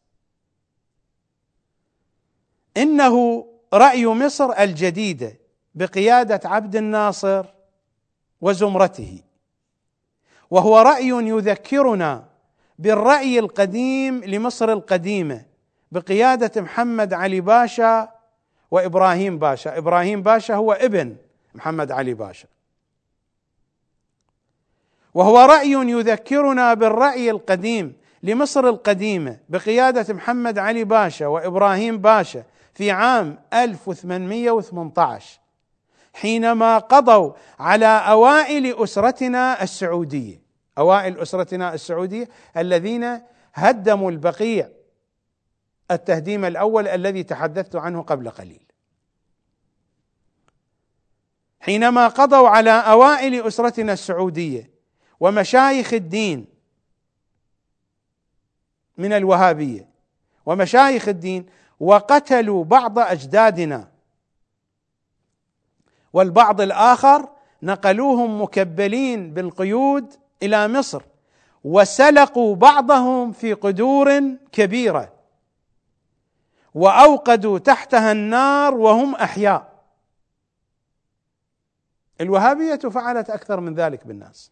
إنه رأي مصر الجديدة بقيادة عبد الناصر وزمرته، وهو رأي يذكرنا بالرأي القديم لمصر القديمة بقيادة محمد علي باشا وإبراهيم باشا. إبراهيم باشا هو ابن محمد علي باشا. وهو رأي يذكرنا بالرأي القديم لمصر القديمة بقيادة محمد علي باشا وإبراهيم باشا في عام ألف وثمانمئة وثمانية عشر، حينما قضوا على أوائل أسرتنا السعودية، أوائل أسرتنا السعودية الذين هدموا البقيع التهديم الأول الذي تحدثت عنه قبل قليل. حينما قضوا على أوائل أسرتنا السعودية ومشايخ الدين من الوهابية ومشايخ الدين، وقتلوا بعض أجدادنا، والبعض الآخر نقلوهم مكبلين بالقيود إلى مصر، وسلقوا بعضهم في قدور كبيرة وأوقدوا تحتها النار وهم أحياء. الوهابية فعلت أكثر من ذلك بالناس،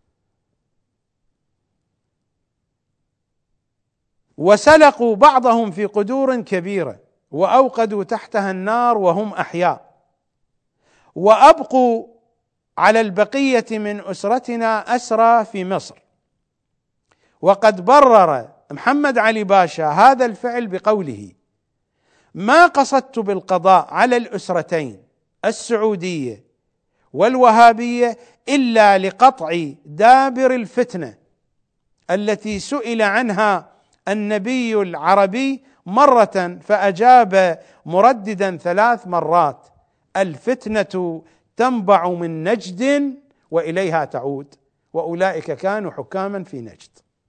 وسلقوا بعضهم في قدور كبيرة وأوقدوا تحتها النار وهم أحياء، وأبقوا على البقية من أسرتنا أسرى في مصر. وقد برر محمد علي باشا هذا الفعل بقوله: ما قصدت بالقضاء على الأسرتين السعودية والوهابية إلا لقطع دابر الفتنة التي سئل عنها النبي العربي مرة فأجاب مرددا ثلاث مرات: الفتنة تنبع من نجد وإليها تعود، وأولئك كانوا حكاما في نجد.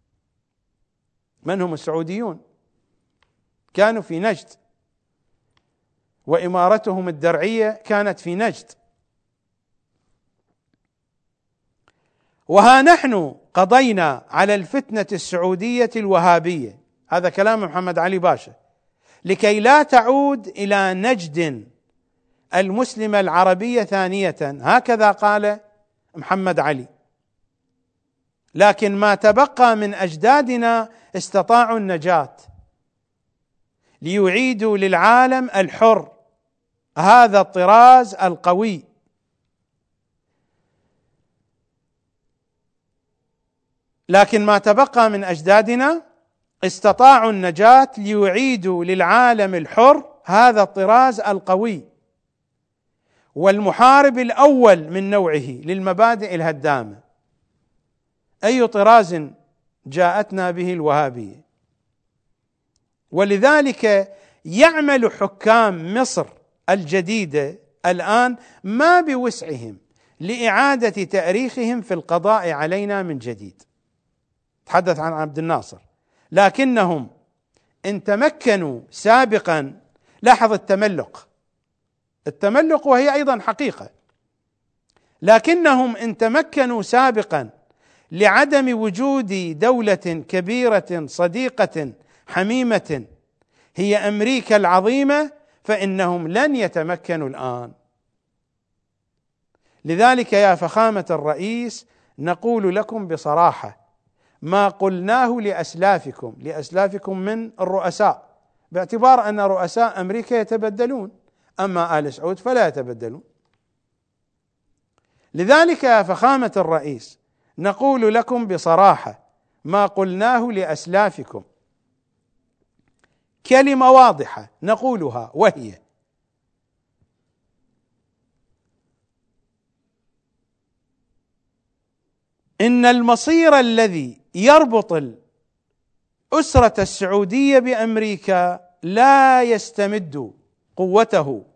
من هم السعوديون؟ كانوا في نجد، وإمارتهم الدرعية كانت في نجد. وها نحن قضينا على الفتنة السعودية الوهابية، هذا كلام محمد علي باشا، لكي لا تعود إلى نجد المسلمة العربية ثانية، هكذا قال محمد علي. لكن ما تبقى من أجدادنا استطاعوا النجاة ليعيدوا للعالم الحر هذا الطراز القوي. لكن ما تبقى من أجدادنا استطاعوا النجاة ليعيدوا للعالم الحر هذا الطراز القوي والمحارب الأول من نوعه للمبادئ الهدامة. أي طراز جاءتنا به الوهابية. ولذلك يعمل حكام مصر الجديدة الآن ما بوسعهم لإعادة تأريخهم في القضاء علينا من جديد. تحدث عن عبد الناصر، لكنهم إن تمكنوا سابقا، لاحظ التملق التملق وهي أيضا حقيقة، لكنهم إن تمكنوا سابقا لعدم وجود دولة كبيرة صديقة حميمة هي أمريكا العظيمة، فإنهم لن يتمكنوا الآن. لذلك يا فخامة الرئيس نقول لكم بصراحة ما قلناه لأسلافكم لأسلافكم من الرؤساء، باعتبار أن رؤساء أمريكا يتبدلون، أما آل سعود فلا يتبدلون. لذلك يا فخامة الرئيس نقول لكم بصراحة ما قلناه لأسلافكم، كلمة واضحة نقولها وهي: إن المصير الذي يربط الأسرة السعودية بأمريكا لا يستمد قوته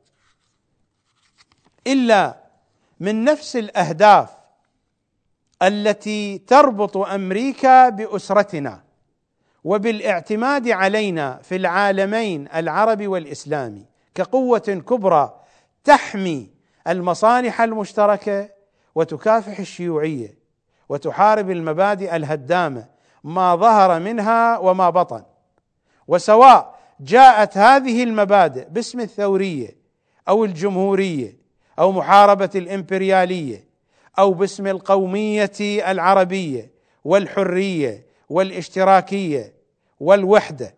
إلا من نفس الأهداف التي تربط أمريكا بأسرتنا وبالاعتماد علينا في العالمين العربي والإسلامي كقوة كبرى تحمي المصالح المشتركة وتكافح الشيوعية وتحارب المبادئ الهدامة ما ظهر منها وما بطن. وسواء جاءت هذه المبادئ باسم الثورية أو الجمهورية أو محاربة الإمبريالية أو باسم القومية العربية والحرية والاشتراكية والوحدة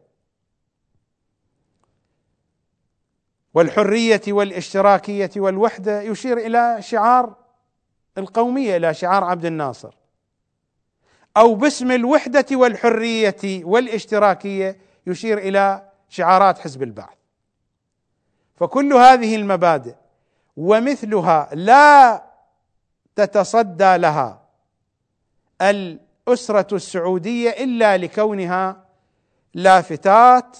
والحرية والاشتراكية والوحدة، يشير إلى شعار القومية، إلى شعار عبد الناصر، أو باسم الوحدة والحرية والاشتراكية يشير إلى شعارات حزب البعث. فكل هذه المبادئ ومثلها لا تتصدى لها الأسرة السعودية إلا لكونها لافتات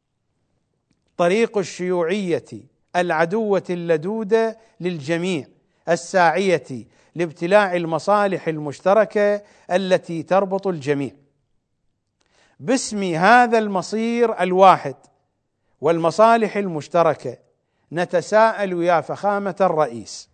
طريق الشيوعية العدوة اللدودة للجميع الساعية لابتلاع المصالح المشتركة التي تربط الجميع. باسم هذا المصير الواحد والمصالح المشتركة نتساءل يا فخامة الرئيس: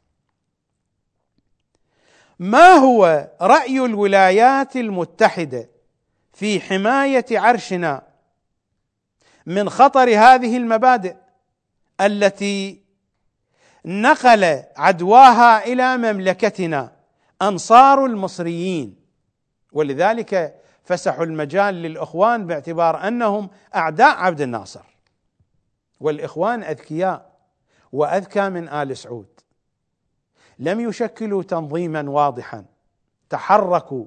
ما هو رأي الولايات المتحدة في حماية عرشنا من خطر هذه المبادئ التي نقل عدواها إلى مملكتنا أنصار المصريين؟ ولذلك فسحوا المجال للإخوان باعتبار أنهم أعداء عبد الناصر، والإخوان أذكياء وأذكى من آل سعود، لم يشكلوا تنظيما واضحا، تحركوا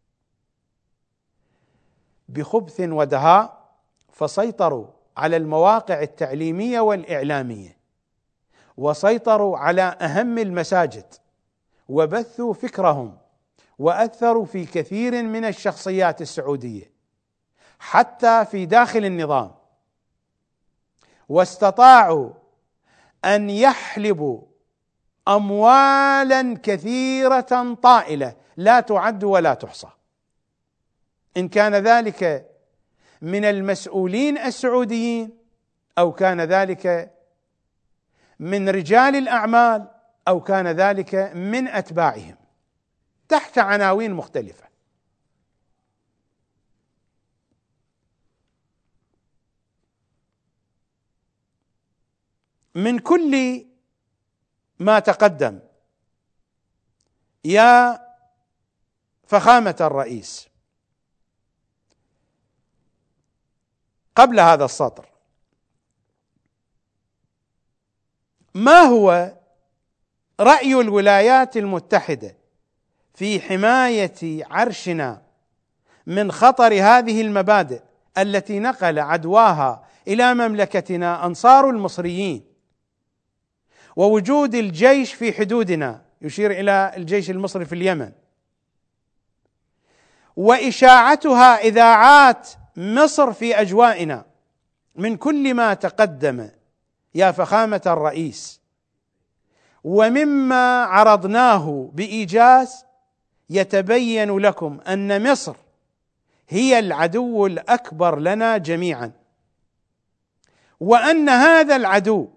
بخبث ودهاء فسيطروا على المواقع التعليمية والإعلامية، وسيطروا على أهم المساجد، وبثوا فكرهم، وأثروا في كثير من الشخصيات السعودية حتى في داخل النظام، واستطاعوا أن يحلبوا أموالا كثيرة طائلة لا تعد ولا تحصى، إن كان ذلك من المسؤولين السعوديين أو كان ذلك من رجال الأعمال أو كان ذلك من أتباعهم، تحت عناوين مختلفة. من كل ما تقدم يا فخامة الرئيس، قبل هذا السطر، ما هو رأي الولايات المتحدة في حماية عرشنا من خطر هذه المبادئ التي نقل عدواها إلى مملكتنا أنصار المصريين، ووجود الجيش في حدودنا، يشير إلى الجيش المصري في اليمن، وإشاعتها إذاعات مصر في أجوائنا؟ من كل ما تقدم يا فخامة الرئيس ومما عرضناه بإيجاز يتبين لكم أن مصر هي العدو الأكبر لنا جميعا، وأن هذا العدو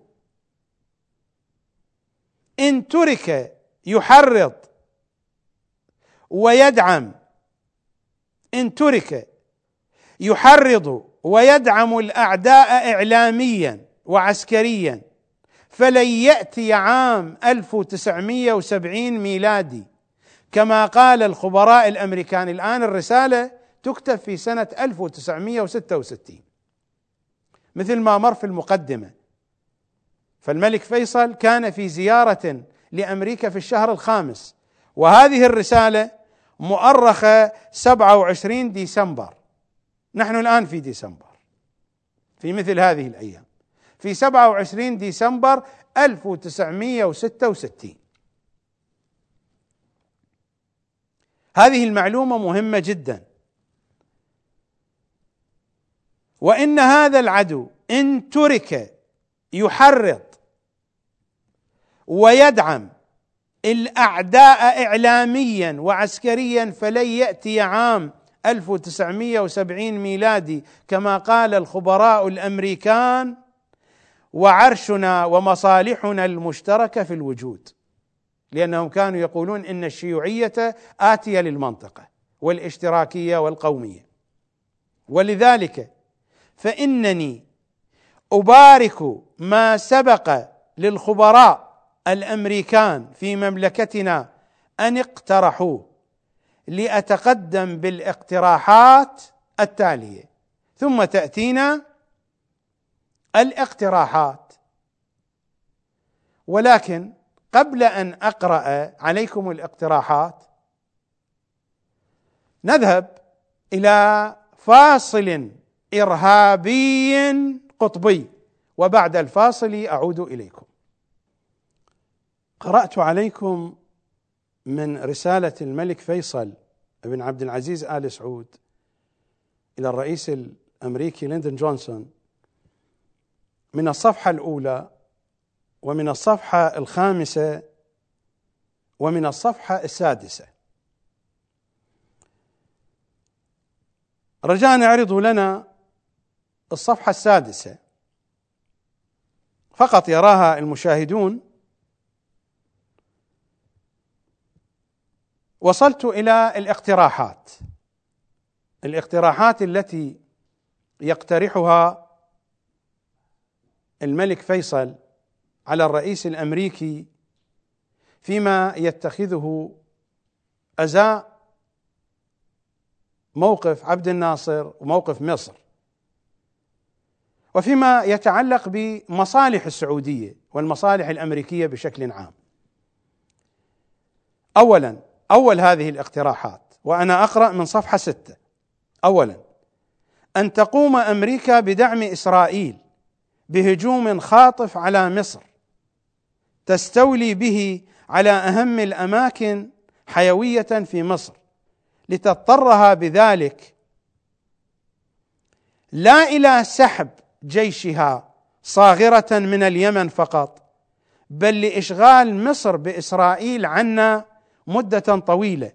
إن ترك يحرض ويدعم إن ترك يحرض ويدعم الأعداء إعلاميا وعسكريا فلن يأتي عام ألف وتسعمئة وسبعين ميلادي كما قال الخبراء الأمريكان. الآن الرسالة تكتب في سنة ألف وتسعمئة وستة وستين مثل ما مر في المقدمة. فالملك فيصل كان في زيارة لأمريكا في الشهر الخامس، وهذه الرسالة مؤرخة سبعة وعشرين ديسمبر. نحن الآن في ديسمبر، في مثل هذه الأيام، في سبعة وعشرين ديسمبر ألف وتسعمئة وستة وستين. هذه المعلومة مهمة جدا. وإن هذا العدو إن ترك يحرض ويدعم الأعداء إعلاميا وعسكريا فلن يأتي عام ألف وتسعمئة وسبعين ميلادي كما قال الخبراء الأمريكان وعرشنا ومصالحنا المشتركة في الوجود، لأنهم كانوا يقولون إن الشيوعية آتية للمنطقة والاشتراكية والقومية. ولذلك فإنني أبارك ما سبق للخبراء الأمريكان في مملكتنا أن اقترحوا لأتقدم بالاقتراحات التالية، ثم تأتينا الاقتراحات. ولكن قبل أن أقرأ عليكم الاقتراحات نذهب إلى فاصل إرهابي قطبي، وبعد الفاصل أعود إليكم. قرأت عليكم من رسالة الملك فيصل بن عبد العزيز آل سعود إلى الرئيس الأمريكي ليندون جونسون من الصفحة الأولى ومن الصفحة الخامسة ومن الصفحة السادسة. رجاء اعرضوا لنا الصفحة السادسة فقط يراها المشاهدون. وصلت إلى الاقتراحات الاقتراحات التي يقترحها الملك فيصل على الرئيس الأمريكي فيما يتخذه أزاء موقف عبد الناصر وموقف مصر، وفيما يتعلق بمصالح السعودية والمصالح الأمريكية بشكل عام. أولا أول هذه الاقتراحات، وأنا أقرأ من صفحة ستة. أولا، أن تقوم أمريكا بدعم إسرائيل بهجوم خاطف على مصر تستولي به على أهم الأماكن حيوية في مصر، لتضطرها بذلك لا إلى سحب جيشها صاغرة من اليمن فقط، بل لإشغال مصر بإسرائيل عنا مدة طويلة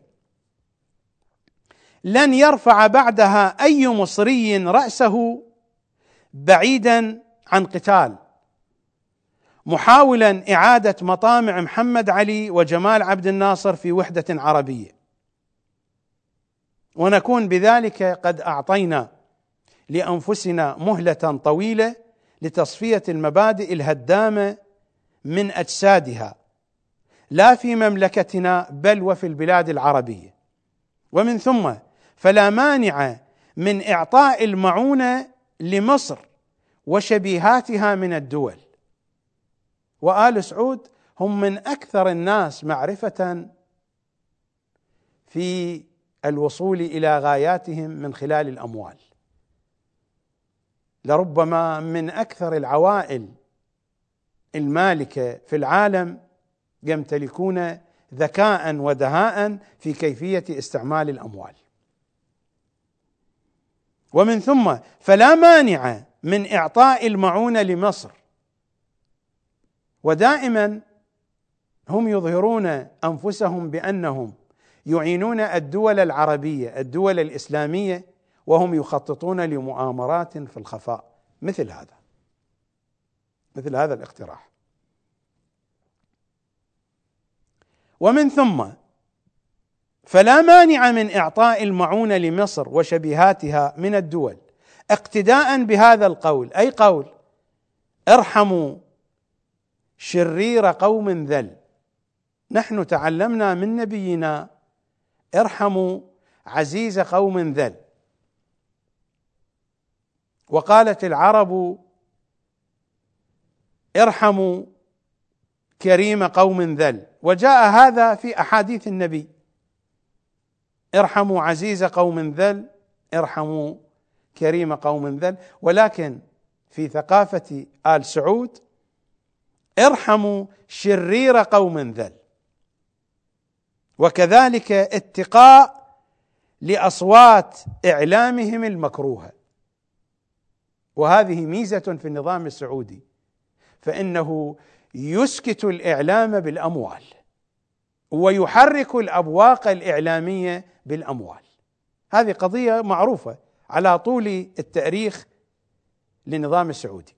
لن يرفع بعدها أي مصري رأسه بعيدا عن قتال، محاولا إعادة مطامع محمد علي وجمال عبد الناصر في وحدة عربية، ونكون بذلك قد أعطينا لأنفسنا مهلة طويلة لتصفية المبادئ الهدامة من أجسادها، لا في مملكتنا بل وفي البلاد العربية. ومن ثم فلا مانع من إعطاء المعونة لمصر وشبيهاتها من الدول. وآل سعود هم من أكثر الناس معرفة في الوصول إلى غاياتهم من خلال الأموال، لربما من أكثر العوائل المالكة في العالم يمتلكون ذكاء ودهاء في كيفية استعمال الأموال. ومن ثم فلا مانع من إعطاء المعونة لمصر، ودائما هم يظهرون أنفسهم بأنهم يعينون الدول العربية الدول الإسلامية، وهم يخططون لمؤامرات في الخفاء مثل هذا مثل هذا الاقتراح. ومن ثم فلا مانع من إعطاء المعونة لمصر وشبيهاتها من الدول اقتداء بهذا القول، أي قول ارحموا شرير قوم ذل. نحن تعلمنا من نبينا ارحموا عزيز قوم ذل. وقالت العرب ارحموا كريم قوم ذل، وجاء هذا في أحاديث النبي: ارحموا عزيز قوم ذل، ارحموا كريم قوم ذل. ولكن في ثقافة آل سعود ارحموا شرير قوم ذل. وكذلك اتقاء لأصوات إعلامهم المكروهة، وهذه ميزة في النظام السعودي، فإنه يسكت الإعلام بالأموال ويحرك الأبواق الإعلامية بالأموال. هذه قضية معروفة على طول التاريخ للنظام السعودي.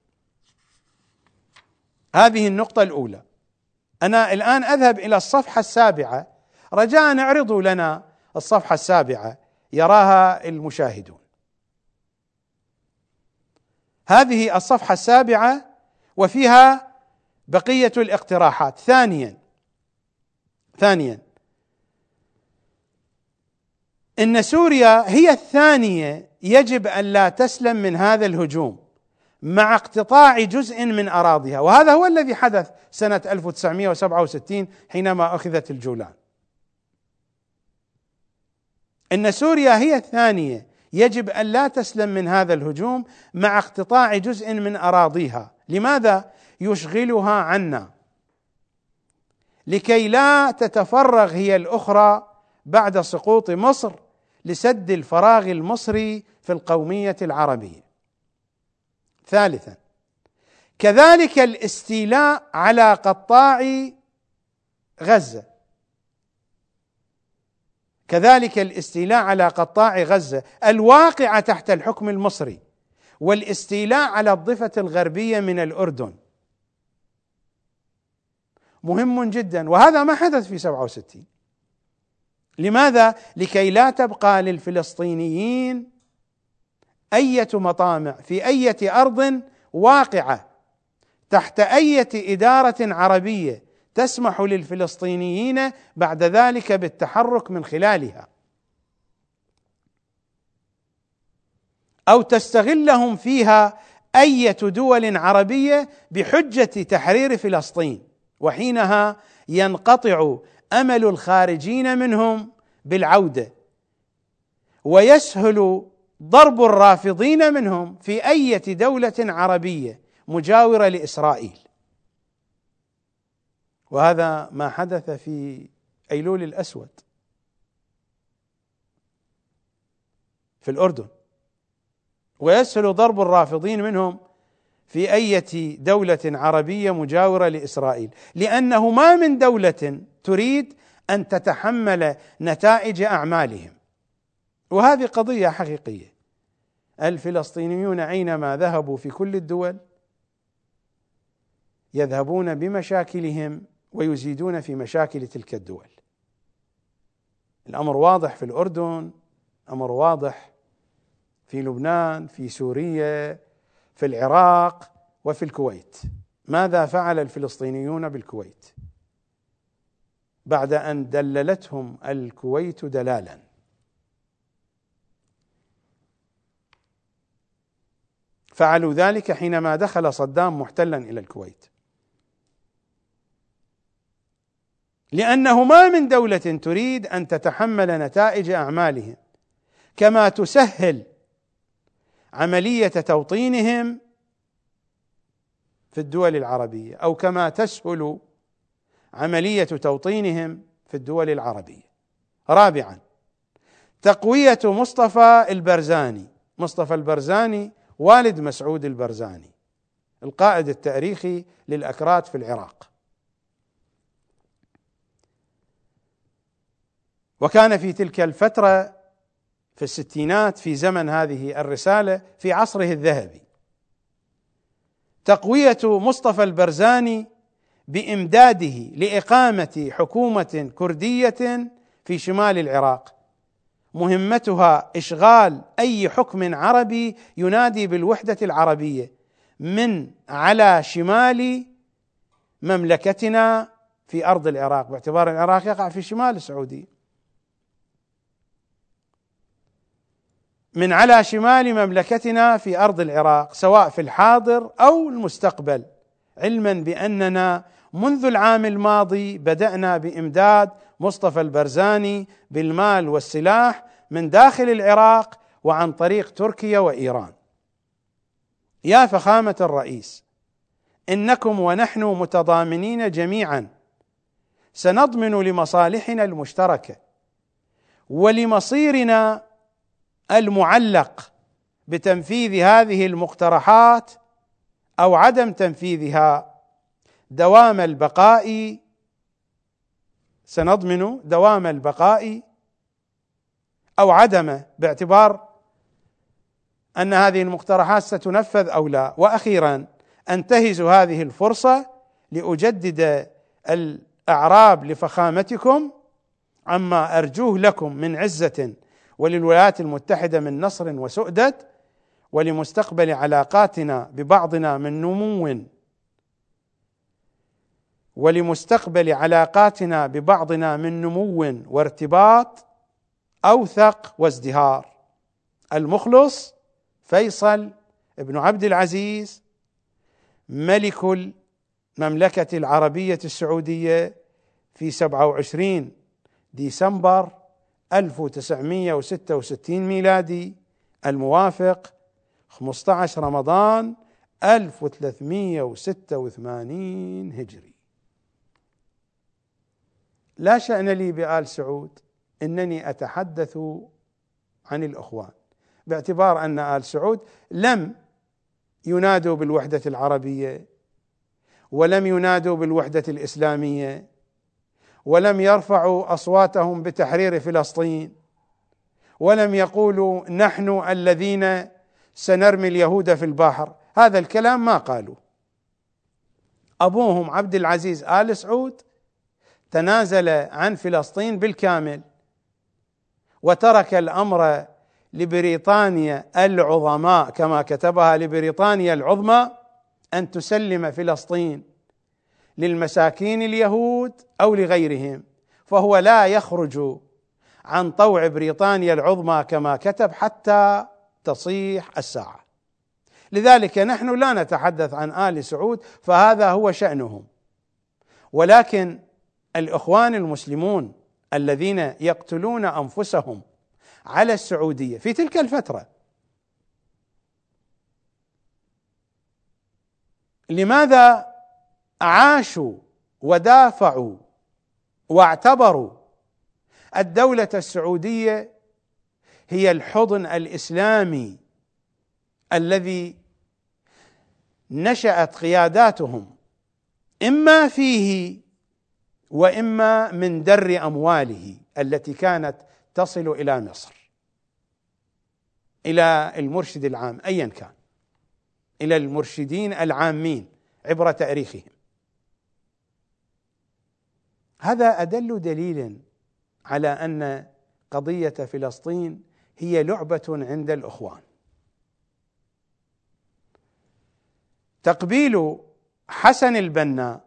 هذه النقطة الأولى. أنا الآن أذهب إلى الصفحة السابعة، رجاء اعرضوا لنا الصفحة السابعة يراها المشاهدون. هذه الصفحة السابعة وفيها بقية الاقتراحات. ثانيا ثانيا إن سوريا هي الثانية يجب أن لا تسلم من هذا الهجوم مع اقتطاع جزء من أراضيها، وهذا هو الذي حدث سنة ألف وتسعمائة وسبعة وستين حينما أخذت الجولان. إن سوريا هي الثانية يجب أن لا تسلم من هذا الهجوم مع اقتطاع جزء من أراضيها. لماذا؟ يشغلها عنا لكي لا تتفرغ هي الأخرى بعد سقوط مصر لسد الفراغ المصري في القومية العربية. ثالثا كذلك الاستيلاء على قطاع غزة، كذلك الاستيلاء على قطاع غزة الواقعة تحت الحكم المصري، والاستيلاء على الضفة الغربية من الأردن مهم جدا، وهذا ما حدث في سبعة وستين. لماذا؟ لكي لا تبقى للفلسطينيين أية مطامع في أية أرض واقعة تحت أية إدارة عربية تسمح للفلسطينيين بعد ذلك بالتحرك من خلالها، أو تستغلهم فيها أية دول عربية بحجة تحرير فلسطين، وحينها ينقطع أمل الخارجين منهم بالعودة، ويسهل ضرب الرافضين منهم في أية دولة عربية مجاورة لإسرائيل. وهذا ما حدث في أيلول الأسود في الأردن، ويسهل ضرب الرافضين منهم في أية دولة عربية مجاورة لإسرائيل، لأنه ما من دولة تريد أن تتحمل نتائج أعمالهم. وهذه قضية حقيقية. الفلسطينيون أينما ذهبوا في كل الدول يذهبون بمشاكلهم ويزيدون في مشاكل تلك الدول. الأمر واضح في الأردن، أمر واضح في لبنان، في سوريا، في العراق، وفي الكويت. ماذا فعل الفلسطينيون بالكويت بعد أن دللتهم الكويت دلالا؟ فعلوا ذلك حينما دخل صدام محتلا إلى الكويت، لأنه ما من دولة تريد أن تتحمل نتائج أعمالهم، كما تسهل عملية توطينهم في الدول العربية، أو كما تسهل عملية توطينهم في الدول العربية. رابعا تقوية مصطفى البرزاني. مصطفى البرزاني والد مسعود البرزاني القائد التاريخي للأكراد في العراق، وكان في تلك الفترة في الستينات في زمن هذه الرسالة في عصره الذهبي. تقوية مصطفى البرزاني بإمداده لإقامة حكومة كردية في شمال العراق مهمتها إشغال أي حكم عربي ينادي بالوحدة العربية من على شمال مملكتنا في أرض العراق، باعتبار العراق يقع في شمال السعودية، من على شمال مملكتنا في أرض العراق سواء في الحاضر أو المستقبل، علما بأننا منذ العام الماضي بدأنا بإمداد مصطفى البرزاني بالمال والسلاح من داخل العراق وعن طريق تركيا وإيران. يا فخامة الرئيس، إنكم ونحن متضامنين جميعا سنضمن لمصالحنا المشتركة ولمصيرنا المعلق بتنفيذ هذه المقترحات أو عدم تنفيذها دوام البقاء، سنضمن دوام البقاء أو عدمه باعتبار أن هذه المقترحات ستنفذ أو لا. وأخيرا أنتهز هذه الفرصة لأجدد الأعراب لفخامتكم عما أرجوه لكم من عزة وللولايات المتحدة من نصر وسؤدد، ولمستقبل علاقاتنا ببعضنا من نمو ولمستقبل علاقاتنا ببعضنا من نمو وارتباط أوثق وازدهار. المخلص فيصل بن عبد العزيز ملك المملكة العربية السعودية في سبعة وعشرين ديسمبر ألف وتسعمائة وستة وستين ميلادي، الموافق خمسة عشر رمضان ألف وثلاثمائة وستة وثمانين هجري. لا شأن لي بآل سعود، إنني أتحدث عن الإخوان، باعتبار أن آل سعود لم ينادوا بالوحدة العربية ولم ينادوا بالوحدة الإسلامية ولم يرفعوا أصواتهم بتحرير فلسطين ولم يقولوا نحن الذين سنرمي اليهود في البحر. هذا الكلام ما قالوا. أبوهم عبد العزيز آل سعود تنازل عن فلسطين بالكامل وترك الأمر لبريطانيا العظماء كما كتبها لبريطانيا العظمى أن تسلم فلسطين للمساكين اليهود أو لغيرهم، فهو لا يخرج عن طوع بريطانيا العظمى كما كتب حتى تصيح الساعة. لذلك نحن لا نتحدث عن آل سعود، فهذا هو شأنهم. ولكن الإخوان المسلمون الذين يقتلون أنفسهم على السعودية في تلك الفترة، لماذا عاشوا ودافعوا واعتبروا الدولة السعودية هي الحضن الإسلامي الذي نشأت قياداتهم إما فيه وإما من در أمواله التي كانت تصل إلى مصر، إلى المرشد العام أيا كان، إلى المرشدين العامين عبر تاريخهم. هذا أدل دليل على أن قضية فلسطين هي لعبة عند الإخوان. تقبيل حسن البنا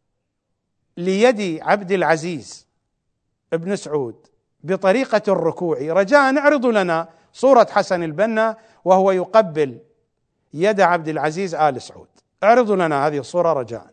ليد عبد العزيز ابن سعود بطريقة الركوع، رجاء اعرضوا لنا صورة حسن البنا وهو يقبل يد عبد العزيز آل سعود، اعرضوا لنا هذه الصورة رجاء.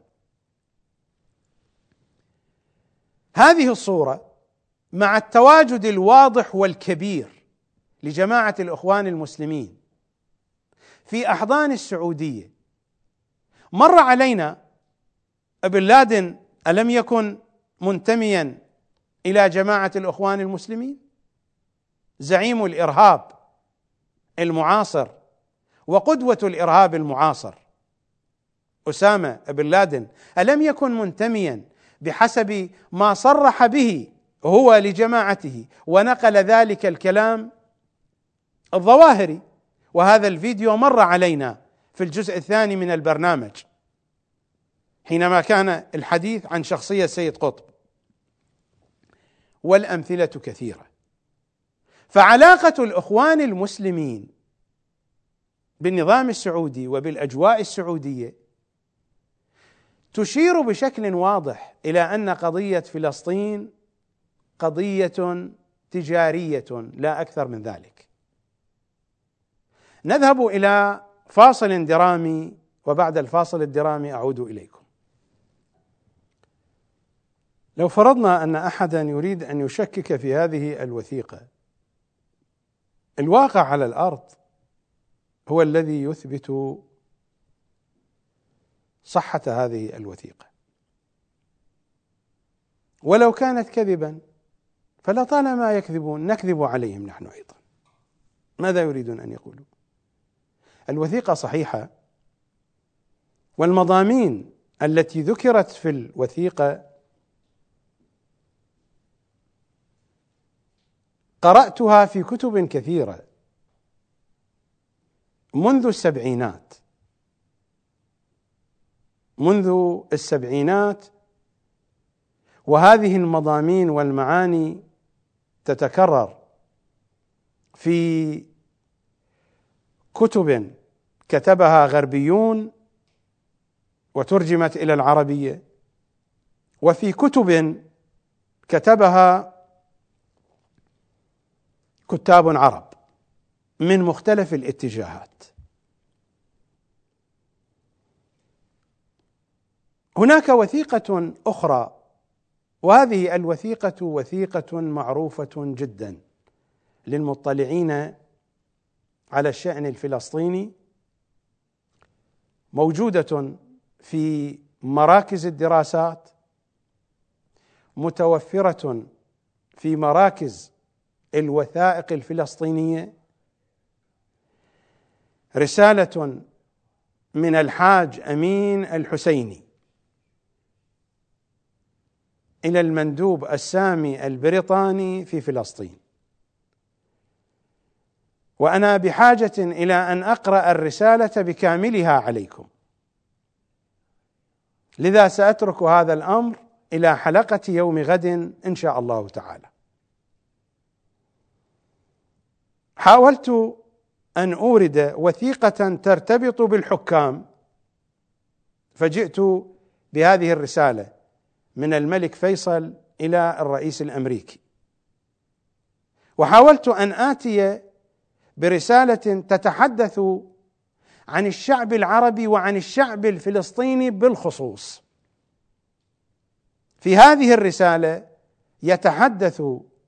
هذه الصورة مع التواجد الواضح والكبير لجماعة الإخوان المسلمين في أحضان السعودية، مر علينا بن لادن ألم يكن منتميا إلى جماعة الإخوان المسلمين؟ زعيم الإرهاب المعاصر وقدوة الإرهاب المعاصر أسامة بن لادن ألم يكن منتميا بحسب ما صرح به هو لجماعته ونقل ذلك الكلام الظواهري؟ وهذا الفيديو مر علينا في الجزء الثاني من البرنامج حينما كان الحديث عن شخصية سيد قطب، والأمثلة كثيرة. فعلاقة الإخوان المسلمين بالنظام السعودي وبالأجواء السعودية تشير بشكل واضح إلى أن قضية فلسطين قضية تجارية لا أكثر من ذلك. نذهب إلى فاصل درامي، وبعد الفاصل الدرامي أعود إليكم. لو فرضنا أن أحدا يريد أن يشكك في هذه الوثيقة، الواقع على الأرض هو الذي يثبت صحة هذه الوثيقة، ولو كانت كذبا فلطالما يكذبون نكذب عليهم نحن أيضا. ماذا يريدون أن يقولوا؟ الوثيقة صحيحة، والمضامين التي ذكرت في الوثيقة قرأتها في كتب كثيرة منذ السبعينات منذ السبعينات وهذه المضامين والمعاني تتكرر في كتب كتبها غربيون وترجمت إلى العربية، وفي كتب كتبها كتاب عرب من مختلف الاتجاهات. هناك وثيقة أخرى، وهذه الوثيقة وثيقة معروفة جدا للمطلعين على الشأن الفلسطيني، موجودة في مراكز الدراسات، متوفرة في مراكز الوثائق الفلسطينية، رسالة من الحاج أمين الحسيني إلى المندوب السامي البريطاني في فلسطين، وأنا بحاجة إلى أن أقرأ الرسالة بكاملها عليكم، لذا سأترك هذا الأمر إلى حلقة يوم غد إن شاء الله تعالى. حاولت أن أورد وثيقة ترتبط بالحكام، فجئت بهذه الرسالة من الملك فيصل إلى الرئيس الأمريكي، وحاولت أن آتي برسالة تتحدث عن الشعب العربي وعن الشعب الفلسطيني بالخصوص. في هذه الرسالة يتحدث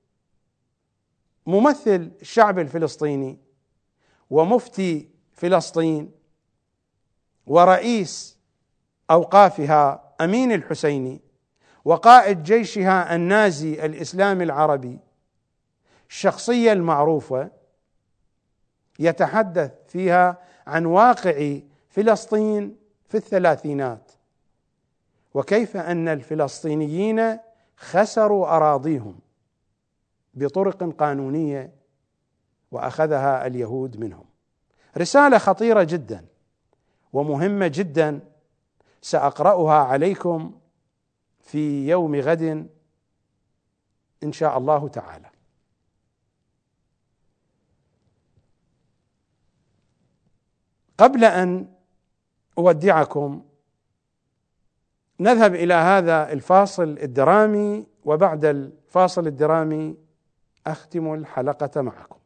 ممثل الشعب الفلسطيني ومفتي فلسطين ورئيس أوقافها أمين الحسيني وقائد جيشها النازي الإسلامي العربي، الشخصية المعروفة، يتحدث فيها عن واقع فلسطين في الثلاثينات، وكيف أن الفلسطينيين خسروا أراضيهم بطرق قانونية وأخذها اليهود منهم. رسالة خطيرة جدا ومهمة جدا سأقرأها عليكم في يوم غد إن شاء الله تعالى. قبل أن أودعكم نذهب إلى هذا الفاصل الدرامي، وبعد الفاصل الدرامي أختم الحلقة معكم.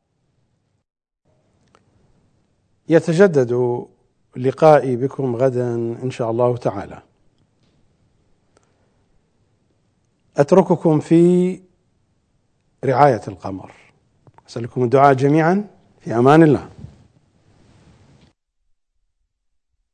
يتجدد لقائي بكم غدا إن شاء الله تعالى. أترككم في رعاية القمر، أسألكم الدعاء جميعا، في أمان الله.